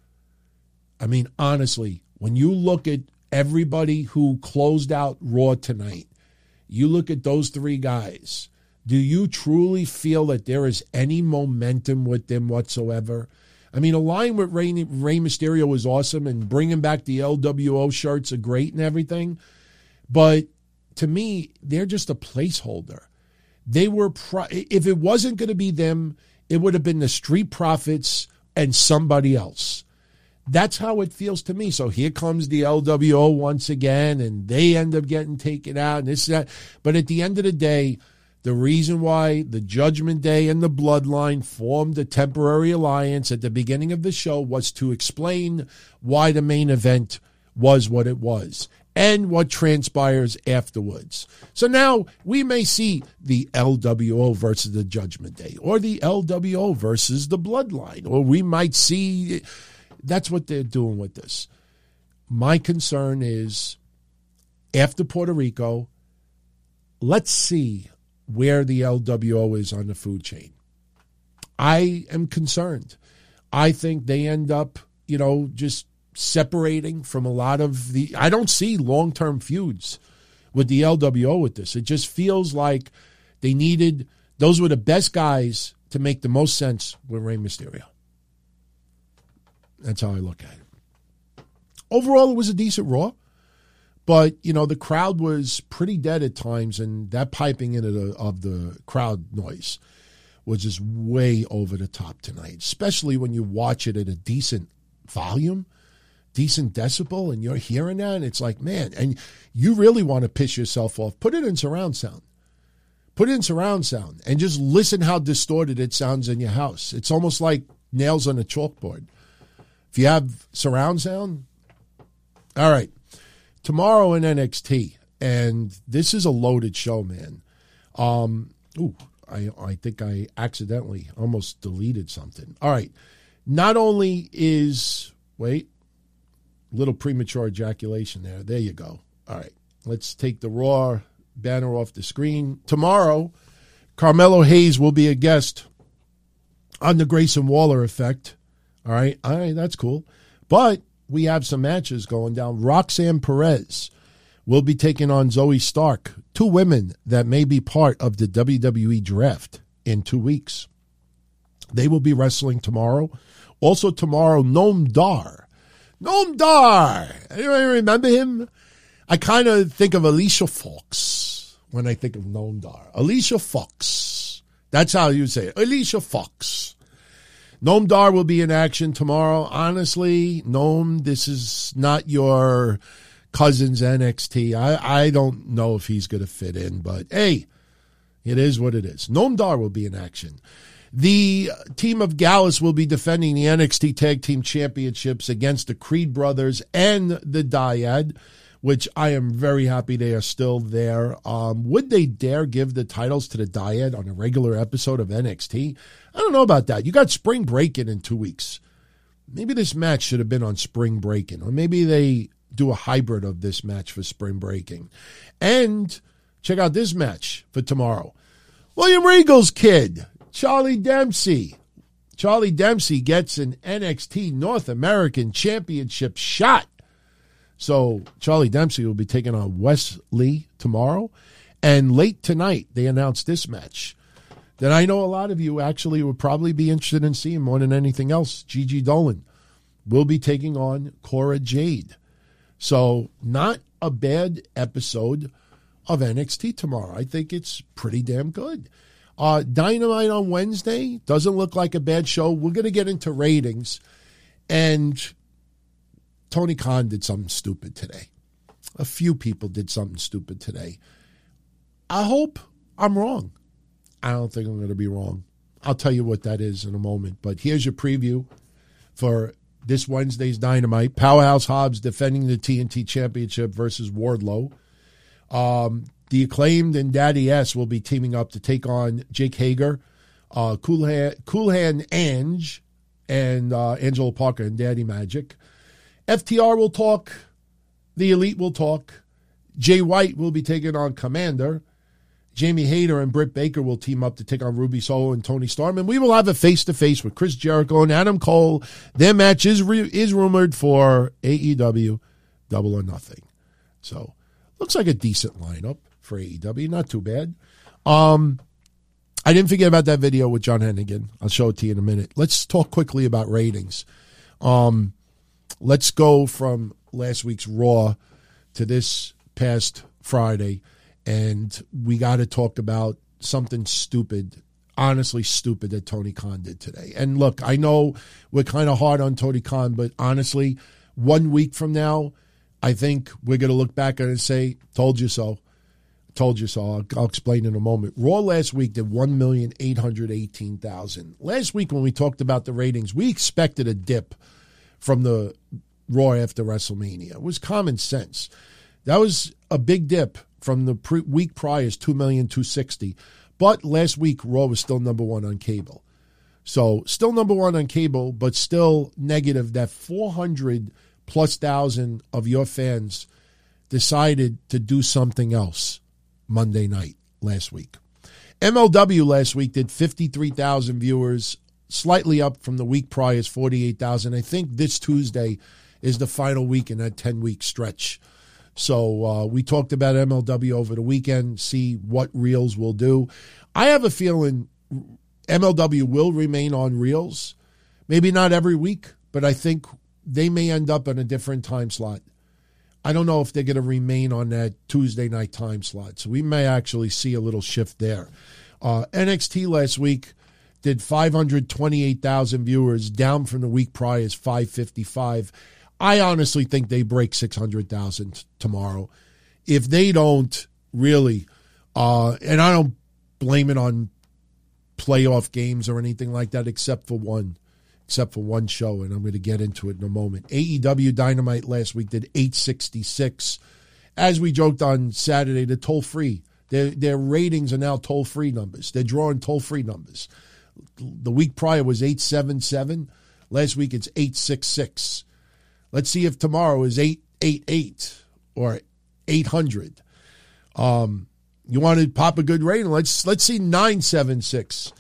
Speaker 1: I mean, honestly, when you look at everybody who closed out Raw tonight, you look at those three guys, do you truly feel that there is any momentum with them whatsoever? I mean, aligning with Rey, Rey Mysterio was awesome, and bringing back the L W O shirts are great and everything. But to me, they're just a placeholder. They were, pro- if it wasn't going to be them, it would have been the Street Profits and somebody else. That's how it feels to me. So here comes the L W O once again, and they end up getting taken out, and this, that. But at the end of the day, the reason why the Judgment Day and the Bloodline formed a temporary alliance at the beginning of the show was to explain why the main event was what it was. and what transpires afterwards. So now we may see the L W O versus the Judgment Day, or the L W O versus the Bloodline, or we might see, that's what they're doing with this. My concern is, after Puerto Rico, let's see where the L W O is on the food chain. I am concerned. I think they end up, you know, just separating from a lot of the, I don't see long-term feuds with the L W O with this. It just feels like they needed, those were the best guys to make the most sense with Rey Mysterio. That's how I look at it. Overall, it was a decent Raw, but, you know, the crowd was pretty dead at times, and that piping in of the, of the crowd noise was just way over the top tonight, especially when you watch it at a decent volume, decent decibel, and you're hearing that, and it's like, man, and you really want to piss yourself off. Put it in surround sound. Put it in surround sound and just listen how distorted it sounds in your house. It's almost like nails on a chalkboard. If you have surround sound, all right. Tomorrow in N X T, and this is a loaded show, man. Um, ooh, I, I think I accidentally almost deleted something. All right. Not only is, wait, little premature ejaculation there. There you go. All right. Let's take the Raw banner off the screen. Tomorrow, Carmelo Hayes will be a guest on the Grayson Waller Effect. All right. All right. That's cool. But we have some matches going down. Roxanne Perez will be taking on Zoe Stark, two women that may be part of the W W E draft in two weeks. They will be wrestling tomorrow. Also tomorrow, Noam Dar. Noam Dar! Anybody remember him? I kind of think of Alicia Fox when I think of Noam Dar. Alicia Fox. That's how you say it. Alicia Fox. Noam Dar will be in action tomorrow. Honestly, Noam, this is not your cousin's N X T. I, I don't know if he's going to fit in, but hey, it is what it is. Noam Dar will be in action. The team of Gallus will be defending the N X T Tag Team Championships against the Creed Brothers and the Dyad, which I am very happy they are still there. Um, would they dare give the titles to the Dyad on a regular episode of N X T? I don't know about that. You got Spring Breakin' in two weeks. Maybe this match should have been on Spring Breakin', or maybe they do a hybrid of this match for Spring Breaking. And check out this match for tomorrow. William Regal's kid, Charlie Dempsey. Charlie Dempsey gets an N X T North American Championship shot. So Charlie Dempsey will be taking on Wesley tomorrow. And late tonight, they announced this match that I know a lot of you actually would probably be interested in seeing more than anything else. Gigi Dolan will be taking on Cora Jade. So not a bad episode of N X T tomorrow. I think it's pretty damn good. Uh, Dynamite on Wednesday doesn't look like a bad show. We're going to get into ratings. And Tony Khan did something stupid today. A few people did something stupid today. I hope I'm wrong. I don't think I'm going to be wrong. I'll tell you what that is in a moment. But here's your preview for this Wednesday's Dynamite. Powerhouse Hobbs defending the T N T Championship versus Wardlow. Um, the Acclaimed and Daddy S will be teaming up to take on Jake Hager, uh, Cool Hand, Cool Hand Ange, and uh, Angelo Parker and Daddy Magic. F T R will talk. The Elite will talk. Jay White will be taking on Commander. Jamie Hayter and Britt Baker will team up to take on Ruby Soho and Tony Storm. And we will have a face-to-face with Chris Jericho and Adam Cole. Their match is, re- is rumored for A E W Double or Nothing. So, looks like a decent lineup for A E W. Not too bad. Um, I didn't forget about that video with John Hennigan. I'll show it to you in a minute. Let's talk quickly about ratings. Um, let's go from last week's Raw to this past Friday. And we got to talk about something stupid, honestly stupid, that Tony Khan did today. And look, I know we're kind of hard on Tony Khan, but honestly, one week from now, I think we're going to look back at it and say, told you so. Told you so. I'll, I'll explain in a moment. Raw last week did one million eight hundred eighteen thousand. Last week when we talked about the ratings, we expected a dip from the Raw after WrestleMania. It was common sense. That was a big dip from the pre- week prior's two million two hundred sixty thousand. But last week, Raw was still number one on cable. So still number one on cable, but still negative that four hundred plus thousand of your fans decided to do something else Monday night last week. M L W last week did fifty-three thousand viewers, slightly up from the week prior's forty-eight thousand. I think this Tuesday is the final week in that ten-week stretch. So uh, we talked about M L W over the weekend, see what Reels will do. I have a feeling M L W will remain on Reels. Maybe not every week, but I think they may end up in a different time slot. I don't know if they're going to remain on that Tuesday night time slot. So we may actually see a little shift there. Uh, N X T last week did five hundred twenty-eight thousand viewers, down from the week prior's five fifty-five. I honestly think they break six hundred thousand tomorrow. If they don't, really, uh, and I don't blame it on playoff games or anything like that, except for one, except for one show, and I'm going to get into it in a moment. A E W Dynamite last week did eight sixty-six. As we joked on Saturday, they're toll-free. Their, their ratings are now toll-free numbers. They're drawing toll-free numbers. The week prior was eight seventy-seven. Last week it's eight sixty-six. Let's see if tomorrow is eight eighty-eight or eight hundred. Um, you want to pop a good rating? Let's let's see nine seventy-six.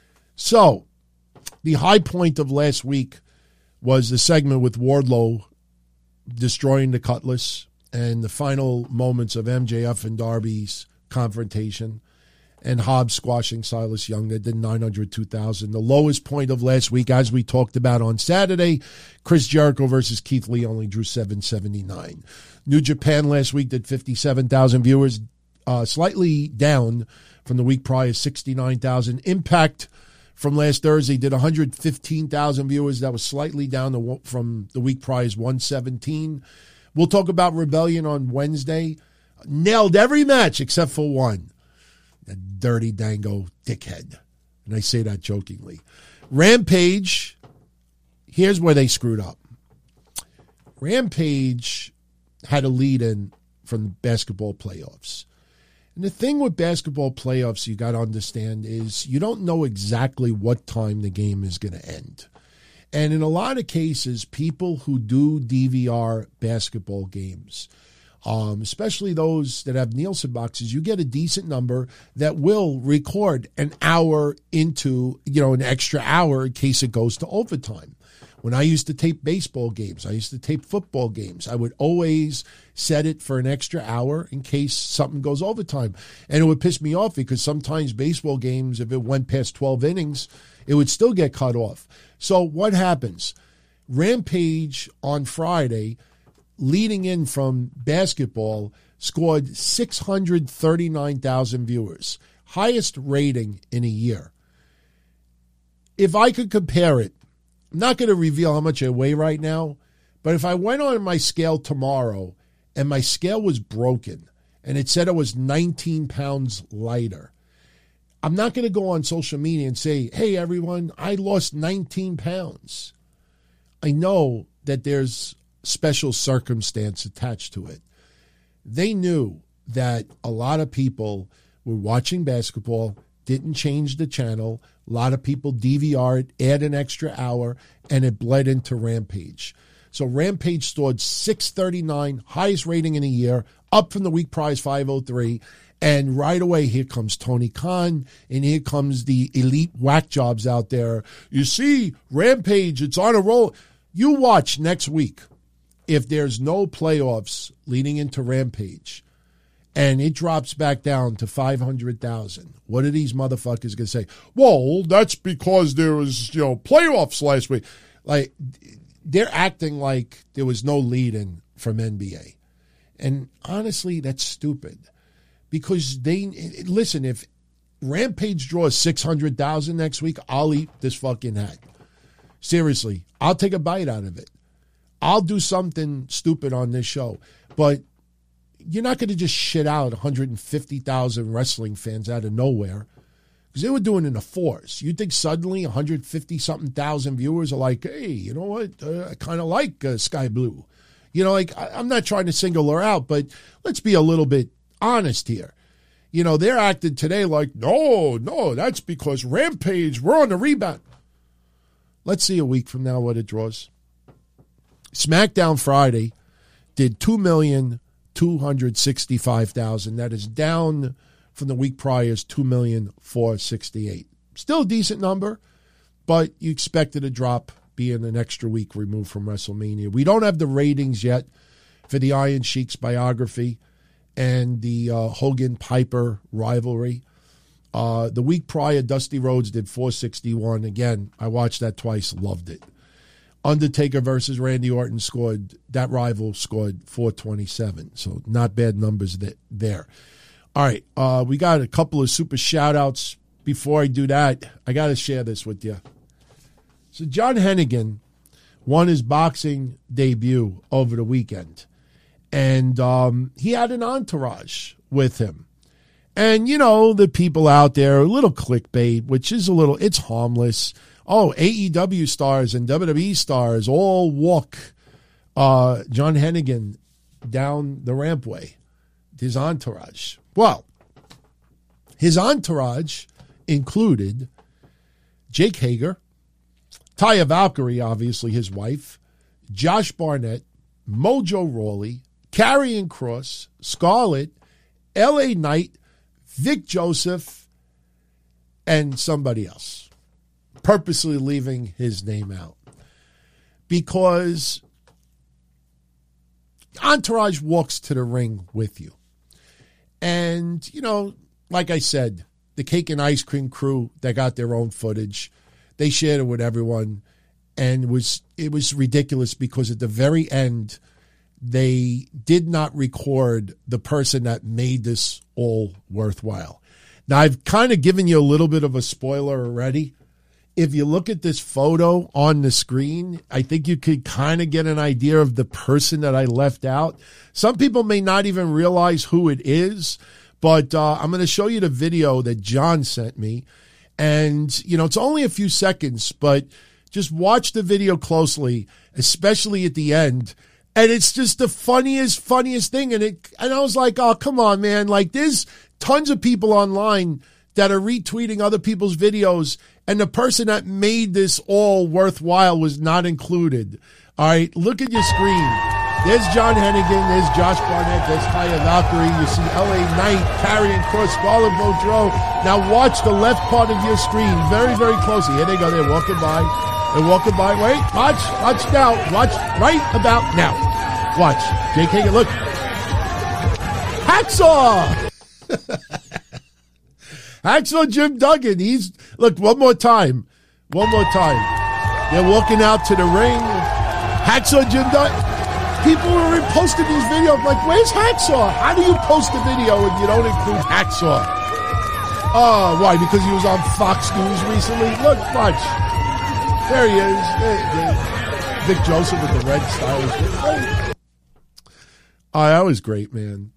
Speaker 1: So, the high point of last week was the segment with Wardlow destroying the Cutlass and the final moments of M J F and Darby's confrontation and Hobbs squashing Silas Young. That did nine hundred two thousand. The lowest point of last week, as we talked about on Saturday, Chris Jericho versus Keith Lee only drew seven seventy-nine. New Japan last week did fifty-seven thousand viewers, uh, slightly down from the week prior, sixty-nine thousand. Impact from last Thursday did one hundred fifteen thousand viewers. That was slightly down from the week prior's one seventeen. We'll talk about Rebellion on Wednesday. Nailed every match except for one. That dirty dango dickhead. And I say that jokingly. Rampage, here's where they screwed up. Rampage had a lead in from the basketball playoffs. And the thing with basketball playoffs you got to understand is you don't know exactly what time the game is going to end. And in a lot of cases, people who do D V R basketball games, um, especially those that have Nielsen boxes, you get a decent number that will record an hour into, you know, an extra hour in case it goes to overtime. When I used to tape baseball games, I used to tape football games, I would always set it for an extra hour in case something goes overtime. And it would piss me off because sometimes baseball games, if it went past twelve innings, it would still get cut off. So what happens? Rampage on Friday, leading in from basketball, scored six hundred thirty-nine thousand viewers, highest rating in a year. If I could compare it, I'm not going to reveal how much I weigh right now, but if I went on my scale tomorrow and my scale was broken and it said it was nineteen pounds lighter, I'm not going to go on social media and say, hey, everyone, I lost nineteen pounds. I know that there's special circumstance attached to it. They knew that a lot of people were watching basketball, didn't change the channel. A lot of people D V R it, add an extra hour, and it bled into Rampage. So Rampage scored six thirty-nine, highest rating in a year, up from the week prize five oh three. And right away, here comes Tony Khan, and here comes the elite whack jobs out there. You see, Rampage, it's on a roll. You watch next week. If there's no playoffs leading into Rampage, and it drops back down to five hundred thousand, what are these motherfuckers going to say? Well, that's because there was, you know, playoffs last week. Like, they're acting like there was no lead-in from N B A. And honestly, that's stupid. Because they, listen, if Rampage draws six hundred thousand next week, I'll eat this fucking hat. Seriously, I'll take a bite out of it. I'll do something stupid on this show. But you're not going to just shit out one hundred fifty thousand wrestling fans out of nowhere. Because they were doing it in the fours. You think suddenly one hundred fifty something thousand viewers are like, hey, you know what? Uh, I kind of like uh, Sky Blue. You know, like, I'm not trying to single her out, but let's be a little bit honest here. You know, they're acting today like, no, no, that's because Rampage, we're on the rebound. Let's see a week from now what it draws. SmackDown Friday did two million two hundred sixty-five thousand. That is down from the week prior's two million four hundred sixty-eight. Still a decent number, but you expected a drop being an extra week removed from WrestleMania. We don't have the ratings yet for the Iron Sheik's biography and the uh, Hogan-Piper rivalry. Uh, the week prior, Dusty Rhodes did four sixty-one. Again, I watched that twice, loved it. Undertaker versus Randy Orton scored, that rival scored four twenty-seven. So not bad numbers that, there. All right, uh, we got a couple of super shout-outs. Before I do that, I got to share this with you. So John Hennigan won his boxing debut over the weekend. And um, he had an entourage with him. And, you know, the people out there, a little clickbait, which is a little, it's harmless. Oh, A E W stars and W W E stars all walk uh, John Hennigan down the rampway. His entourage. Well, his entourage included Jake Hager, Taya Valkyrie, obviously his wife, Josh Barnett, Mojo Rawley, Karrion Kross, Scarlett, L A Knight, Vic Joseph, and somebody else, purposely leaving his name out. Because entourage walks to the ring with you. And, you know, like I said, the Cake and Ice Cream crew, they got their own footage. They shared it with everyone. And it was, it was ridiculous because at the very end, they did not record the person that made this all worthwhile. Now, I've kind of given you a little bit of a spoiler already. If you look at this photo on the screen, I think you could kind of get an idea of the person that I left out. Some people may not even realize who it is, but uh, I'm going to show you the video that John sent me. And, you know, it's only a few seconds, but just watch the video closely, especially at the end. And it's just the funniest, funniest thing. And it, and I was like, oh, come on, man. Like, there's tons of people online that are retweeting other people's videos, and the person that made this all worthwhile was not included. All right, look at your screen. There's John Hennigan. There's Josh Barnett. There's Taya Valkyrie. You see L A Knight, Karrion Kross, Scarlett Bordeaux. Now watch the left part of your screen very, very closely. Here they go. They're walking by. They're walking by. Wait, watch. Watch now. Watch right about now. Watch. Jake Hager, look. Hacksaw! Hacksaw Jim Duggan. He's, look, one more time. One more time. They're walking out to the ring. Hacksaw Jim Duggan. People were posting these videos like, where's Hacksaw? How do you post a video and you don't include Hacksaw? Oh, why? Because he was on Fox News recently? Look, watch. There he is. There, there. Vic Joseph with the red stylish. Oh, that was great, man.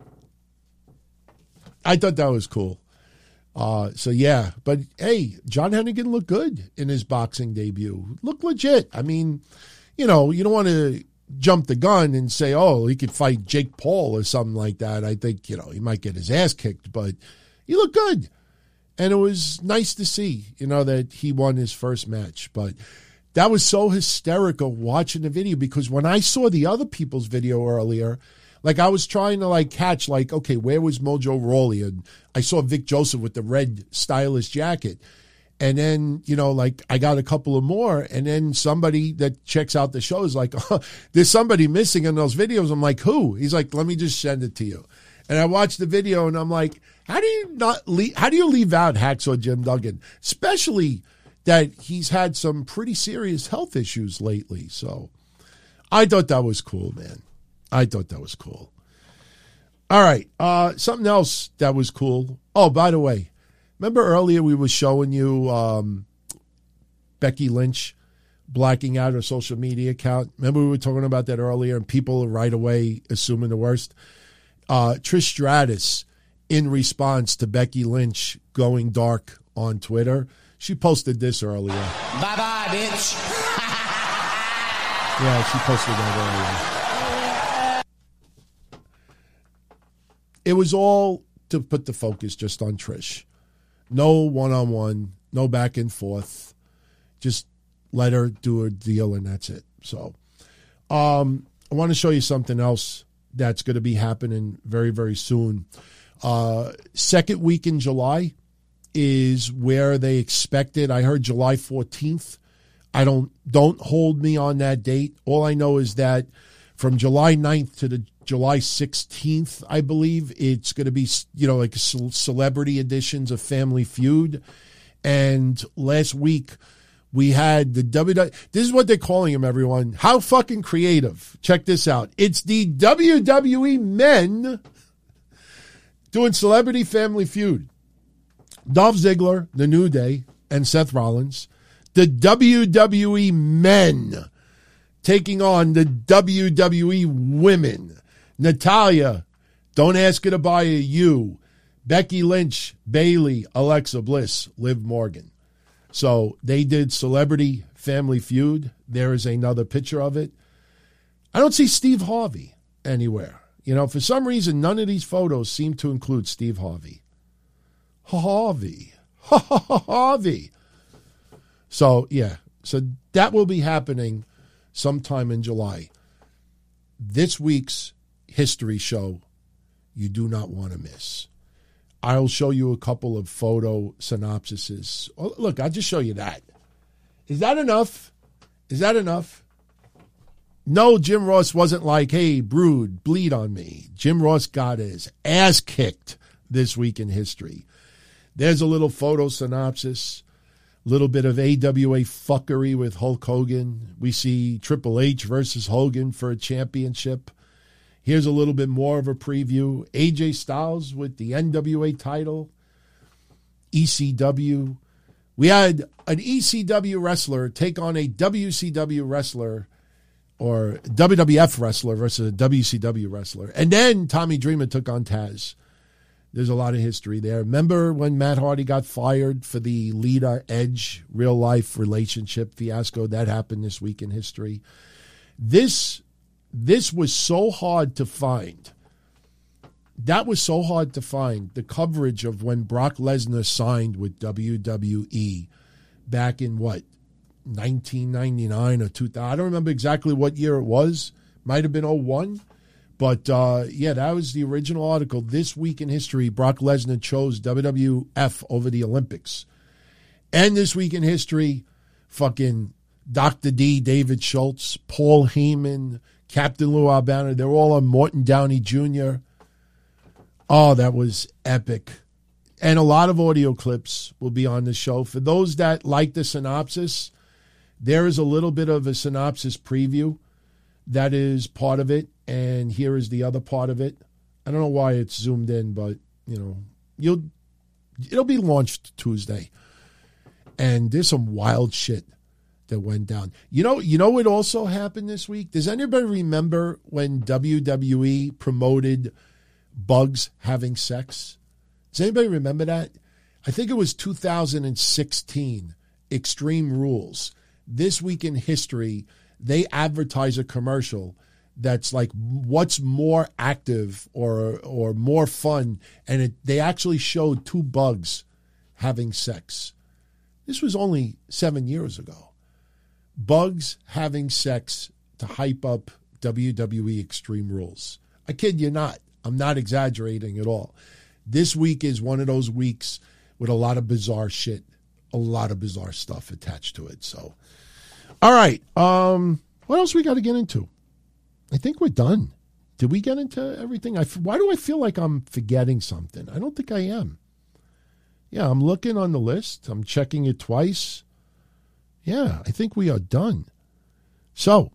Speaker 1: I thought that was cool. Uh, so, yeah. But, hey, John Hennigan looked good in his boxing debut. Looked legit. I mean, you know, you don't want to jump the gun and say, oh, he could fight Jake Paul or something like that. I think, you know, he might get his ass kicked, but he looked good. And it was nice to see, you know, that he won his first match. But that was so hysterical watching the video, because when I saw the other people's video earlier, like I was trying to like catch like, okay, where was Mojo Rawley? And I saw Vic Joseph with the red stylish jacket. And then, you know, like I got a couple of more, and then somebody that checks out the show is like, oh, there's somebody missing in those videos. I'm like, who? He's like, let me just send it to you. And I watched the video and I'm like, how do you not leave, how do you leave out Hacksaw Jim Duggan? Especially that he's had some pretty serious health issues lately. So I thought that was cool, man. I thought that was cool. All right. Uh, something else that was cool. Oh, by the way, remember earlier we were showing you um, Becky Lynch blacking out her social media account? Remember we were talking about that earlier, and people right away assuming the worst? Uh, Trish Stratus, in response to Becky Lynch going dark on Twitter, she posted this earlier. Bye-bye, bitch. Yeah, she posted that earlier. it was all to put the focus just on Trish. No one-on-one, no back and forth. Just let her do her deal, and that's it. So um, I want to show you something else that's going to be happening very, very soon. Uh, second week in July is where they expected. I heard July fourteenth. I don't, don't hold me on that date. All I know is that from July ninth to the July sixteenth, I believe, it's going to be, you know, like celebrity editions of Family Feud. And last week we had the W W E. This is what they're calling him, everyone. How fucking creative. Check this out. It's the W W E men doing Celebrity Family Feud. Dolph Ziggler, The New Day, and Seth Rollins. The W W E men taking on the W W E women. Natalya, don't ask her to buy a U. Becky Lynch, Bayley, Alexa Bliss, Liv Morgan. So they did Celebrity Family Feud. There is another picture of it. I don't see Steve Harvey anywhere. You know, for some reason, none of these photos seem to include Steve Harvey. Harvey. Harvey. So, yeah. So that will be happening sometime in July. This week's history show, you do not want to miss. I'll show you a couple of photo synopsises. Oh, look, I'll just show you that. Is that enough? Is that enough? No, Jim Ross wasn't like, hey, Brood, bleed on me. Jim Ross got his ass kicked this week in history. There's a little photo synopsis, little bit of A W A fuckery with Hulk Hogan. We see Triple H versus Hogan for a championship. Here's a little bit more of a preview. A J Styles with the N W A title. E C W. We had an E C W wrestler take on a W C W wrestler, or W W F wrestler versus a W C W wrestler. And then Tommy Dreamer took on Taz. There's a lot of history there. Remember when Matt Hardy got fired for the Lita Edge real-life relationship fiasco? That happened this week in history. This, this was so hard to find. That was so hard to find, the coverage of when Brock Lesnar signed with W W E back in, what, nineteen ninety-nine or two thousand. I don't remember exactly what year it was. Might have been oh one. But, uh, yeah, that was the original article. This week in history, Brock Lesnar chose W W F over the Olympics. And this week in history, fucking Doctor D, David Schultz, Paul Heyman, Captain Lou Albano, they're all on Morton Downey Junior Oh, that was epic. And a lot of audio clips will be on the show. For those that like the synopsis, there is a little bit of a synopsis preview that is part of it. And here is the other part of it. I don't know why it's zoomed in, but, you know, you'll it'll be launched Tuesday. And there's some wild shit that went down. You know, you know what also happened this week? Does anybody remember when W W E promoted Bugs having sex? Does anybody remember that? I think it was two thousand sixteen, Extreme Rules. This week in history, they advertise a commercial that's like, what's more active or or more fun? And it, they actually showed two bugs having sex. This was only seven years ago. Bugs having sex to hype up W W E Extreme Rules. I kid you not. I'm not exaggerating at all. This week is one of those weeks with a lot of bizarre shit, a lot of bizarre stuff attached to it. So, all right. Um, what else we got to get into? I think we're done. Did we get into everything? I, why do I feel like I'm forgetting something? I don't think I am. Yeah, I'm looking on the list. I'm checking it twice. Yeah, I think we are done. So,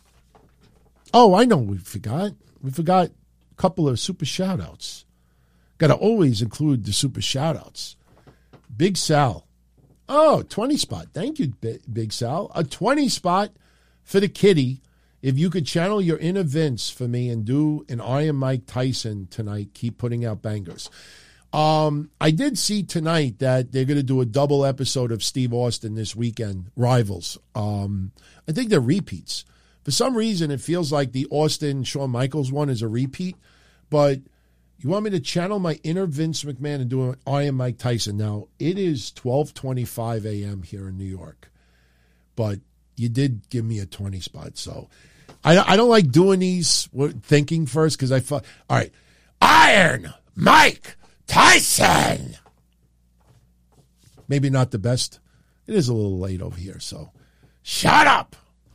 Speaker 1: oh, I know we forgot. We forgot a couple of super shout-outs. Got to always include the super shout-outs. Big Sal. Oh, twenty spot. Thank you, Big Sal. A twenty spot for the kitty. If you could channel your inner Vince for me and do an Iron Mike Tyson tonight, keep putting out bangers. Um, I did see tonight that they're going to do a double episode of Steve Austin this weekend, Rivals. Um, I think they're repeats. For some reason, it feels like the Austin Shawn Michaels one is a repeat. But, You want me to channel my inner Vince McMahon and do an I Am Mike Tyson. Now, it is twelve twenty-five a.m. here in New York, but you did give me a twenty spot, so I, I don't like doing these thinking first because I thought, all right, Iron Mike Tyson. Maybe not the best. It is a little late over here, so shut up.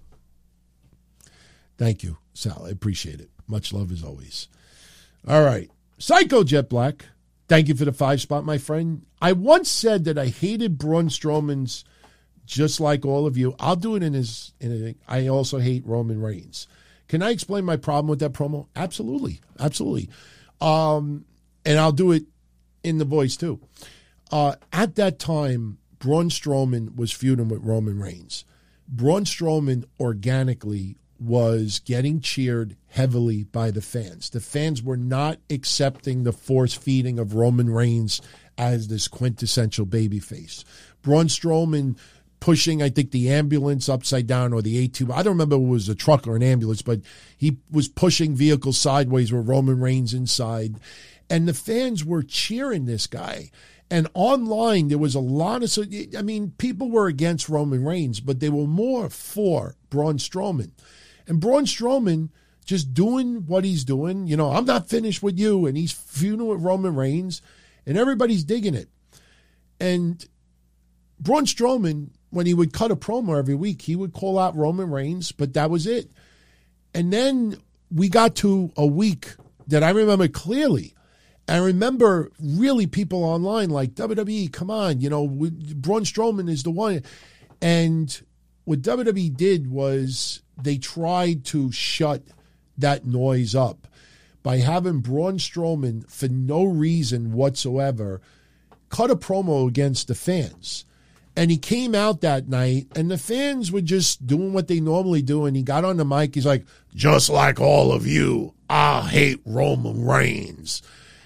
Speaker 1: Thank you, Sal. I appreciate it. Much love as always. All right. Psycho Jet Black, thank you for the five spot, my friend. I once said that I hated Braun Strowman's just like all of you. I'll do it in his, in a, I also hate Roman Reigns. Can I explain my problem with that promo? Absolutely. Absolutely. Um, and I'll do it in the voice too. Uh, at that time, Braun Strowman was feuding with Roman Reigns. Braun Strowman organically was getting cheered heavily by the fans. The fans were not accepting the force feeding of Roman Reigns as this quintessential babyface. Braun Strowman pushing, I think, the ambulance upside down or the A two. I don't remember if it was a truck or an ambulance, but he was pushing vehicles sideways with Roman Reigns inside. And the fans were cheering this guy. And online, there was a lot of, I mean, people were against Roman Reigns, but they were more for Braun Strowman. And Braun Strowman just doing what he's doing. You know, I'm not finished with you. And he's feuding with Roman Reigns. And everybody's digging it. And Braun Strowman, when he would cut a promo every week, he would call out Roman Reigns, but that was it. And then we got to a week that I remember clearly. I remember really people online like, W W E, come on, you know, Braun Strowman is the one. And what W W E did was they tried to shut that noise up by having Braun Strowman, for no reason whatsoever, cut a promo against the fans. And he came out that night, and the fans were just doing what they normally do, and he got on the mic. He's like, just like all of you, I hate Roman Reigns.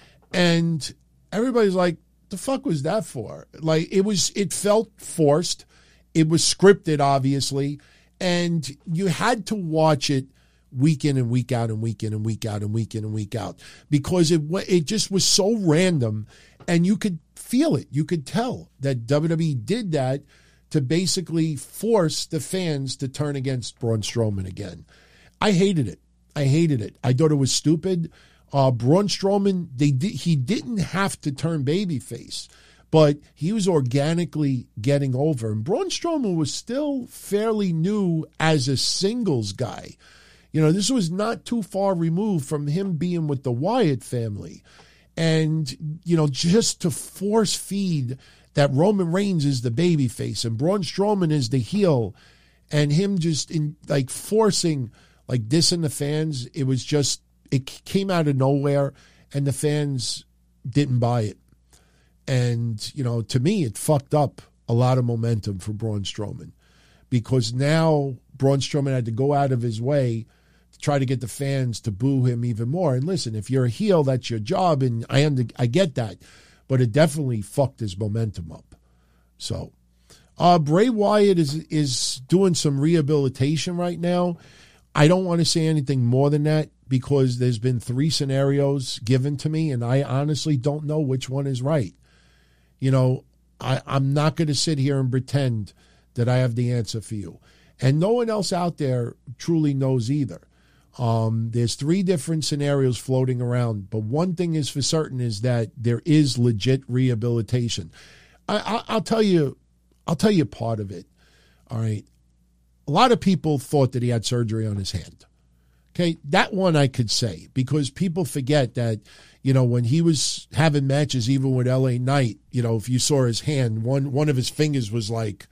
Speaker 1: And everybody's like, the fuck was that for? Like, it was, it felt forced. It was scripted, obviously. And you had to watch it week in and week out and week in and week out and week in and week out because it it just was so random, and you could feel it. You could tell that W W E did that to basically force the fans to turn against Braun Strowman again. I hated it. I hated it. I thought it was stupid. Uh, Braun Strowman, they did, he didn't have to turn babyface, but he was organically getting over. And Braun Strowman was still fairly new as a singles guy. You know, this was not too far removed from him being with the Wyatt family. And, you know, just to force feed that Roman Reigns is the babyface and Braun Strowman is the heel, and him just in like forcing like this in the fans, it was just, it came out of nowhere, and the fans didn't buy it. And, you know, to me, it fucked up a lot of momentum for Braun Strowman, because now Braun Strowman had to go out of his way to try to get the fans to boo him even more. And listen, if you're a heel, that's your job, and I under, I get that, but it definitely fucked his momentum up. So, uh, Bray Wyatt is is doing some rehabilitation right now. I don't want to say anything more than that, because there's been three scenarios given to me, and I honestly don't know which one is right. You know, I, I'm not going to sit here and pretend that I have the answer for you. And no one else out there truly knows either. Um, there's three different scenarios floating around, but one thing is for certain is that there is legit rehabilitation. I, I, I'll tell you, I'll tell you part of it. All right. A lot of people thought that he had surgery on his hand. Okay, that one I could say, because people forget that, you know, when he was having matches, even with L A Knight, you know, if you saw his hand, one one of his fingers was like,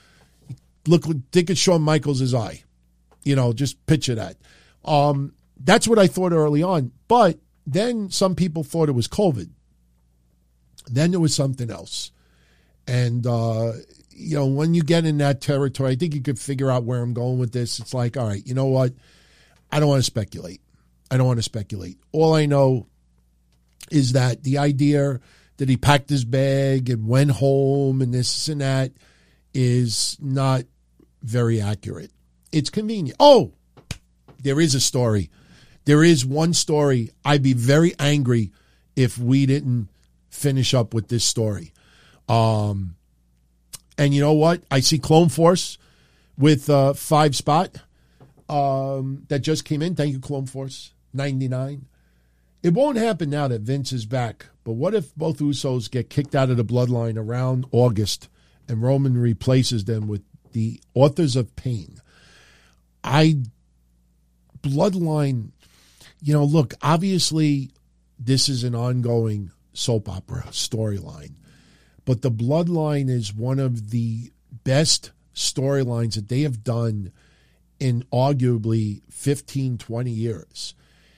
Speaker 1: look, think of Shawn Michaels' eye. You know, just picture that. Um, that's what I thought early on. But then some people thought it was COVID. Then there was something else. And, uh, you know, when you get in that territory, I think you could figure out where I'm going with this. It's like, all right, you know what? I don't want to speculate. I don't want to speculate. All I know is that the idea that he packed his bag and went home and this and that is not very accurate. It's convenient. Oh, there is a story. There is one story. I'd be very angry if we didn't finish up with this story. Um, and you know what? I see Clone Force with uh, five spot um, that just came in. Thank you, Clone Force. ninety-nine. It won't happen now that Vince is back. But what if both Usos get kicked out of the bloodline around August and Roman replaces them with the Authors of Pain? I, bloodline, you know, look, obviously this is an ongoing soap opera storyline. But the bloodline is one of the best storylines that they have done in arguably fifteen, twenty years.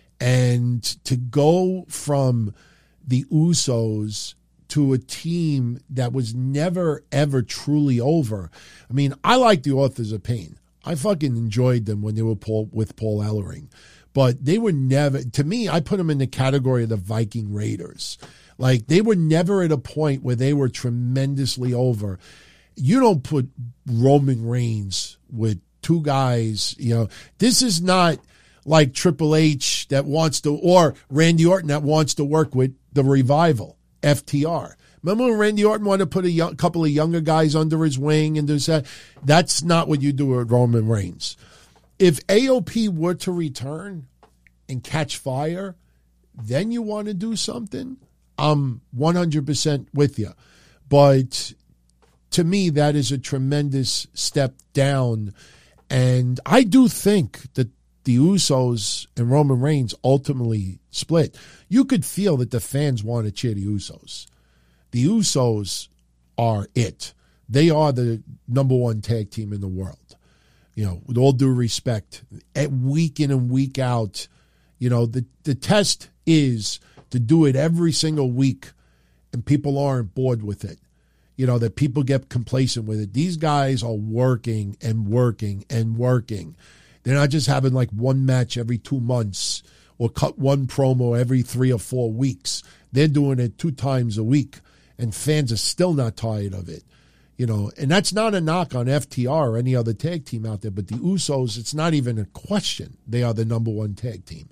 Speaker 1: And to go from the Usos to a team that was never, ever truly over. I mean, I like the Authors of Pain. I fucking enjoyed them when they were Paul, with Paul Ellering. But they were never, to me, I put them in the category of the Viking Raiders. Like, they were never at a point where they were tremendously over. You don't put Roman Reigns with two guys, you know. This is not like Triple H that wants to, or Randy Orton that wants to work with the Revival, F T R. Remember when Randy Orton wanted to put a young, couple of younger guys under his wing and do that? That's not what you do with Roman Reigns. If A O P were to return and catch fire, then you want to do something, I'm one hundred percent with you. But to me, that is a tremendous step down. And I do think that the Usos and Roman Reigns ultimately split. You could feel that the fans want to cheer the Usos. The Usos are it. They are the number one tag team in the world. You know, with all due respect, at week in and week out, you know, the, the test is to do it every single week and people aren't bored with it. You know, that people get complacent with it. These guys are working and working and working. They're not just having like one match every two months or cut one promo every three or four weeks. They're doing it two times a week, and fans are still not tired of it. You know, and that's not a knock on F T R or any other tag team out there, but the Usos, it's not even a question. They are the number one tag team.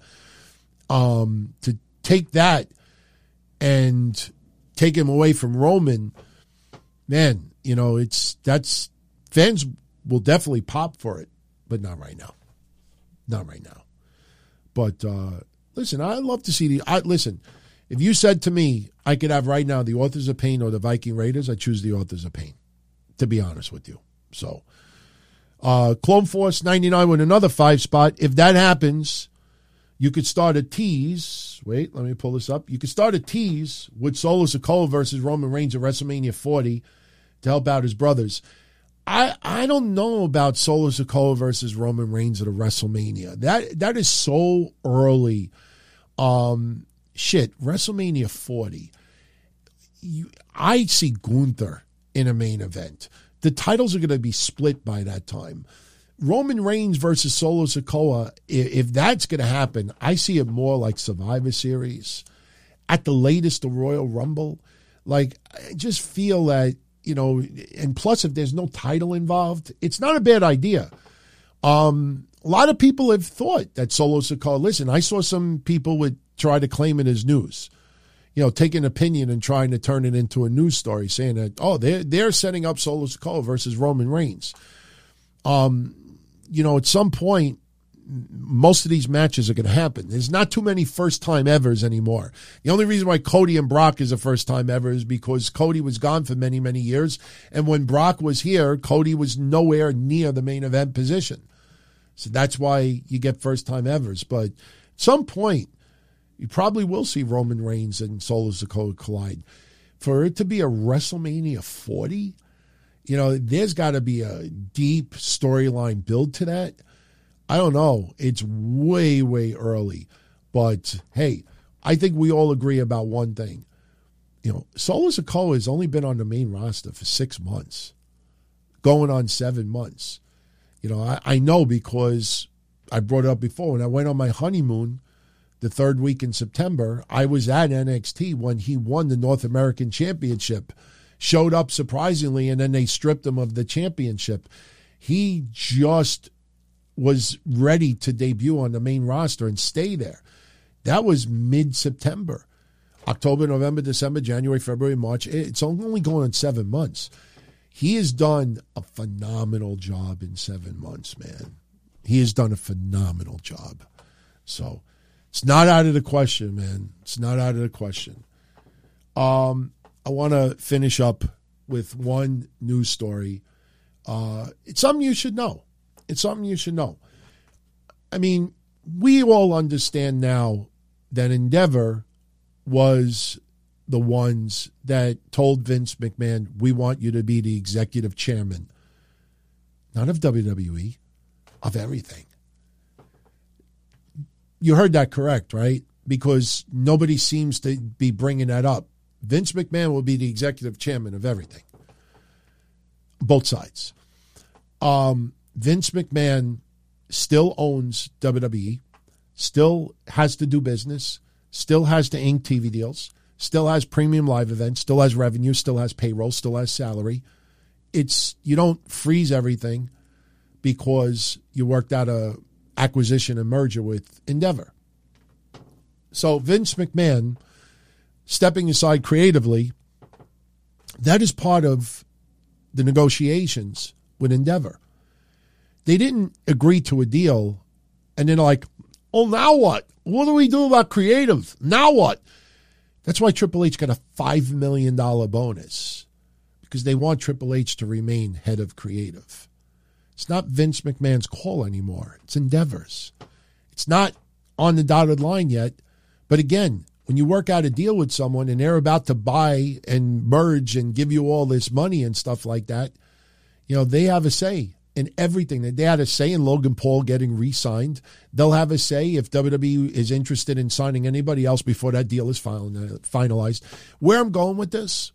Speaker 1: Um, to take that and take him away from Roman, man, you know, it's that's fans will definitely pop for it, but not right now. Not right now. But uh, listen, I'd love to see the. I, listen, if you said to me I could have right now the Authors of Pain or the Viking Raiders, I choose the Authors of Pain, to be honest with you. So, uh, Clone Force ninety-nine with another five spot. If that happens, you could start a tease. Wait, let me pull this up. You could start a tease with Solo Sikoa versus Roman Reigns at WrestleMania forty to help out his brothers. I, I don't know about Solo Sikoa versus Roman Reigns at a WrestleMania. That that is so early. Um, shit, WrestleMania forty. You, I see Gunther in a main event. The titles are going to be split by that time. Roman Reigns versus Solo Sikoa, if that's going to happen, I see it more like Survivor Series. At the latest, the Royal Rumble. Like, I just feel that, you know, and plus if there's no title involved, it's not a bad idea. Um, a lot of people have thought that Solo Sikoa, listen, I saw some people would try to claim it as news. You know, take an opinion and trying to turn it into a news story, saying that, oh, they're, they're setting up Solo Sikoa versus Roman Reigns. Um, you know, at some point, most of these matches are going to happen. There's not too many first-time evers anymore. The only reason why Cody and Brock is a first-time ever is because Cody was gone for many, many years. And when Brock was here, Cody was nowhere near the main event position. So that's why you get first-time evers. But at some point, you probably will see Roman Reigns and Solo Sikoa collide. For it to be a WrestleMania forty, you know, there's got to be a deep storyline build to that. I don't know. It's way, way early. But, hey, I think we all agree about one thing. You know, Solo Sikoa has only been on the main roster for six months, going on seven months. You know, I, I know because I brought it up before. When I went on my honeymoon the third week in September, I was at N X T when he won the North American Championship, showed up surprisingly, and then they stripped him of the championship. He just was ready to debut on the main roster and stay there. That was mid-September. October, November, December, January, February, March. It's only going on seven months. He has done a phenomenal job in seven months, man. He has done a phenomenal job. So it's not out of the question, man. It's not out of the question. Um, I want to finish up with one news story. Uh, it's something you should know. It's something you should know. I mean, we all understand now that Endeavor was the ones that told Vince McMahon, we want you to be the executive chairman, not of W W E, of everything. You heard that correct, right? Because nobody seems to be bringing that up. Vince McMahon will be the executive chairman of everything. Both sides. Um, Vince McMahon still owns W W E, still has to do business, still has to ink T V deals, still has premium live events, still has revenue, still has payroll, still has salary. It's, you don't freeze everything because you worked out a acquisition and merger with Endeavor. So Vince McMahon stepping aside creatively, that is part of the negotiations with Endeavor. They didn't agree to a deal and then like, oh, now what? What do we do about creative? Now what? That's why Triple H got a five million dollars bonus, because they want Triple H to remain head of creative. It's not Vince McMahon's call anymore. It's Endeavor's. It's not on the dotted line yet. But again, when you work out a deal with someone and they're about to buy and merge and give you all this money and stuff like that, you know, they have a say in everything. They had a say in Logan Paul getting re-signed. They'll have a say if W W E is interested in signing anybody else before that deal is finalized. Where I'm going with this,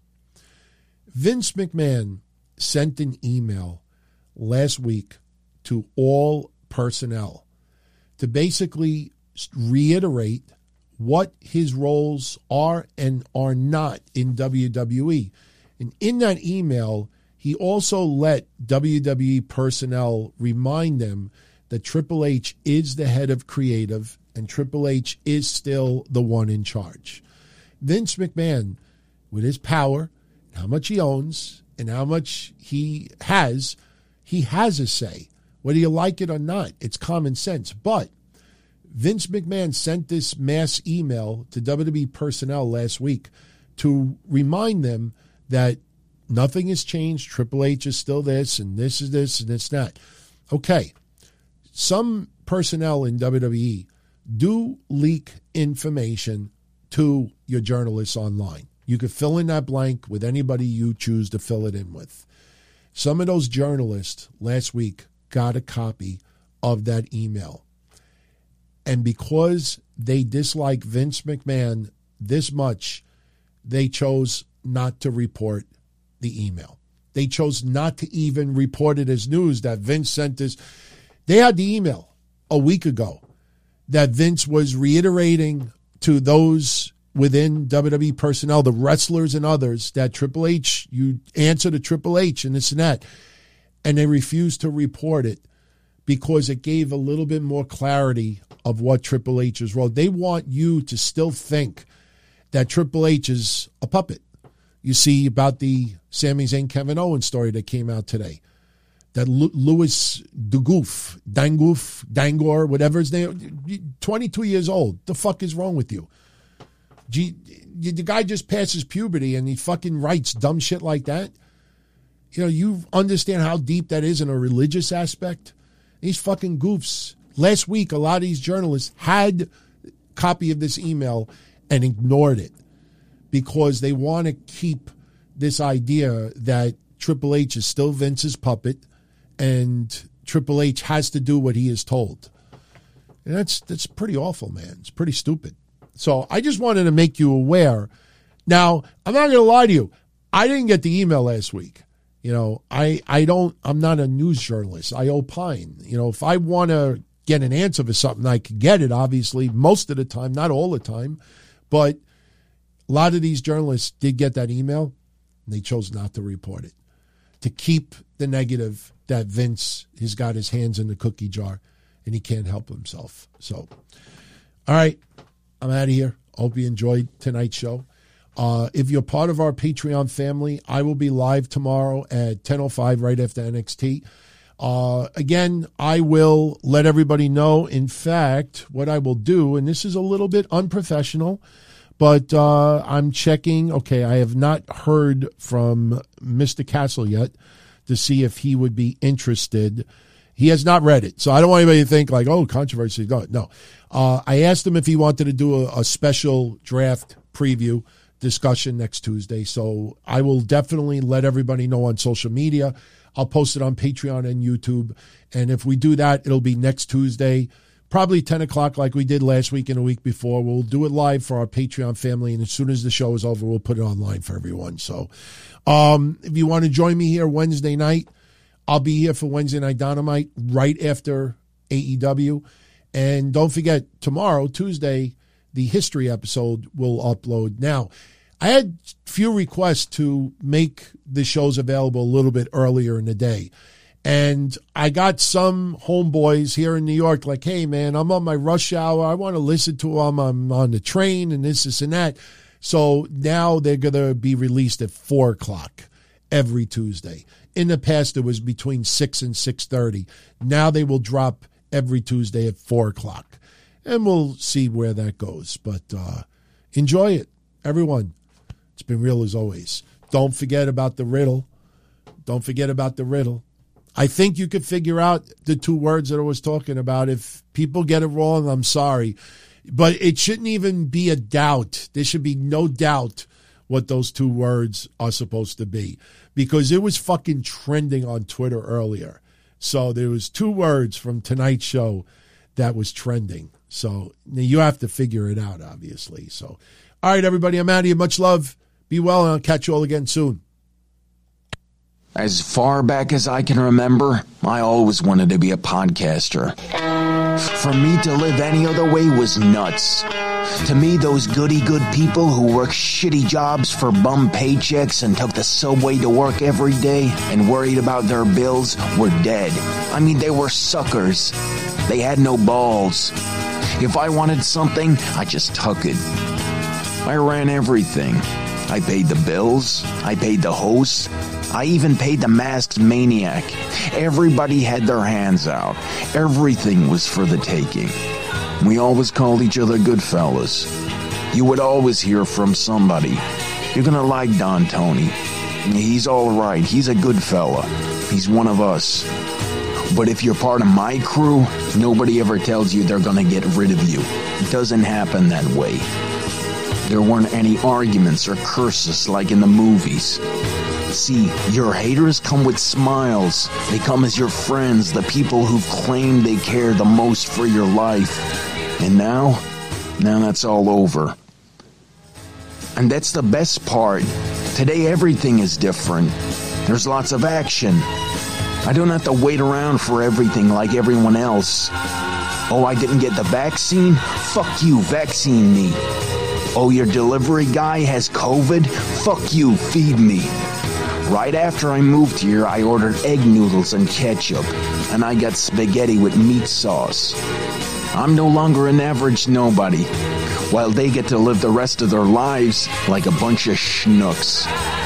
Speaker 1: Vince McMahon sent an email last week to all personnel to basically reiterate what his roles are and are not in W W E. And in that email, he also let W W E personnel remind them that Triple H is the head of creative and Triple H is still the one in charge. Vince McMahon, with his power, how much he owns, and how much he has, he has a say. Whether you like it or not, it's common sense. But Vince McMahon sent this mass email to W W E personnel last week to remind them that nothing has changed. Triple H is still this, and this is this, and it's that. Okay, some personnel in W W E do leak information to your journalists online. You could fill in that blank with anybody you choose to fill it in with. Some of those journalists last week got a copy of that email. And because they dislike Vince McMahon this much, they chose not to report the email. They chose not to even report it as news that Vince sent this. They had the email a week ago that Vince was reiterating to those within W W E personnel, the wrestlers and others, that Triple H, you answer to Triple H and this and that. And they refused to report it because it gave a little bit more clarity of what Triple H's role. They want you to still think that Triple H is a puppet. You see about the Sami Zayn, Kevin Owens story that came out today. That Lu- Louis Dugoof, Dangoof, Dangor, whatever his name, twenty-two years old. The fuck is wrong with you? Gee, the guy just passes puberty and he fucking writes dumb shit like that. You know, you understand how deep that is in a religious aspect? These fucking goofs. Last week, a lot of these journalists had a copy of this email and ignored it because they want to keep this idea that Triple H is still Vince's puppet and Triple H has to do what he is told. And that's that's pretty awful, man. It's pretty stupid. So I just wanted to make you aware. Now, I'm not going to lie to you. I didn't get the email last week. You know, I, I don't, I'm not a news journalist. I opine. You know, if I want to get an answer for something, I can get it, obviously, most of the time, not all the time. But a lot of these journalists did get that email, and they chose not to report it, to keep the negative that Vince has got his hands in the cookie jar, and he can't help himself. So, all right, I'm out of here. Hope you enjoyed tonight's show. Uh, if you're part of our Patreon family, I will be live tomorrow at ten oh five right after N X T. Uh, again, I will let everybody know. In fact, what I will do, and this is a little bit unprofessional, but uh, I'm checking. Okay, I have not heard from Mister Castle yet to see if he would be interested. He has not read it, so I don't want anybody to think like, oh, controversy. No, no. Uh, I asked him if he wanted to do a, a special draft preview discussion next Tuesday, so I will definitely let everybody know on social media. I'll post it on Patreon and YouTube, and if we do that, it'll be next Tuesday, probably ten o'clock like we did last week and a week before. We'll do it live for our Patreon family, and as soon as the show is over, we'll put it online for everyone. So um, if you want to join me here Wednesday night, I'll be here for Wednesday Night Dynamite right after A E W. And don't forget, tomorrow, Tuesday, the history episode will upload. Now, I had few requests to make the shows available a little bit earlier in the day. And I got some homeboys here in New York like, hey, man, I'm on my rush hour. I want to listen to them. I'm on the train and this, this, and that. So now they're going to be released at four o'clock every Tuesday. In the past, it was between six and six thirty. Now they will drop every Tuesday at four o'clock. And we'll see where that goes. But uh, enjoy it, everyone. It's been real as always. Don't forget about the riddle. Don't forget about the riddle. I think you could figure out the two words that I was talking about. If people get it wrong, I'm sorry. But it shouldn't even be a doubt. There should be no doubt what those two words are supposed to be. Because it was fucking trending on Twitter earlier. So there was two words from tonight's show that was trending. So you have to figure it out, obviously. So, all right, everybody, I'm out of here. Much love. Be well, and I'll catch you all again soon.
Speaker 2: As far back as I can remember, I always wanted to be a podcaster. For me to live any other way was nuts. To me, those goody-good people who work shitty jobs for bum paychecks and took the subway to work every day and worried about their bills were dead. I mean, they were suckers. They had no balls. If I wanted something, I just took it. I ran everything. I paid the bills. I paid the host. I even paid the masked maniac. Everybody had their hands out. Everything was for the taking. We always called each other good fellas. You would always hear from somebody. You're gonna like Don Tony. He's all right. He's a good fella. He's one of us. But if you're part of my crew, nobody ever tells you they're gonna get rid of you. It doesn't happen that way. There weren't any arguments or curses like in the movies. See, your haters come with smiles. They come as your friends, the people who've claimed they care the most for your life. And now, now that's all over. And that's the best part. Today everything is different. There's lots of action. I don't have to wait around for everything like everyone else. Oh, I didn't get the vaccine? Fuck you, vaccine me. Oh, your delivery guy has COVID? Fuck you, feed me. Right after I moved here, I ordered egg noodles and ketchup, and I got spaghetti with meat sauce. I'm no longer an average nobody, while they get to live the rest of their lives like a bunch of schnooks.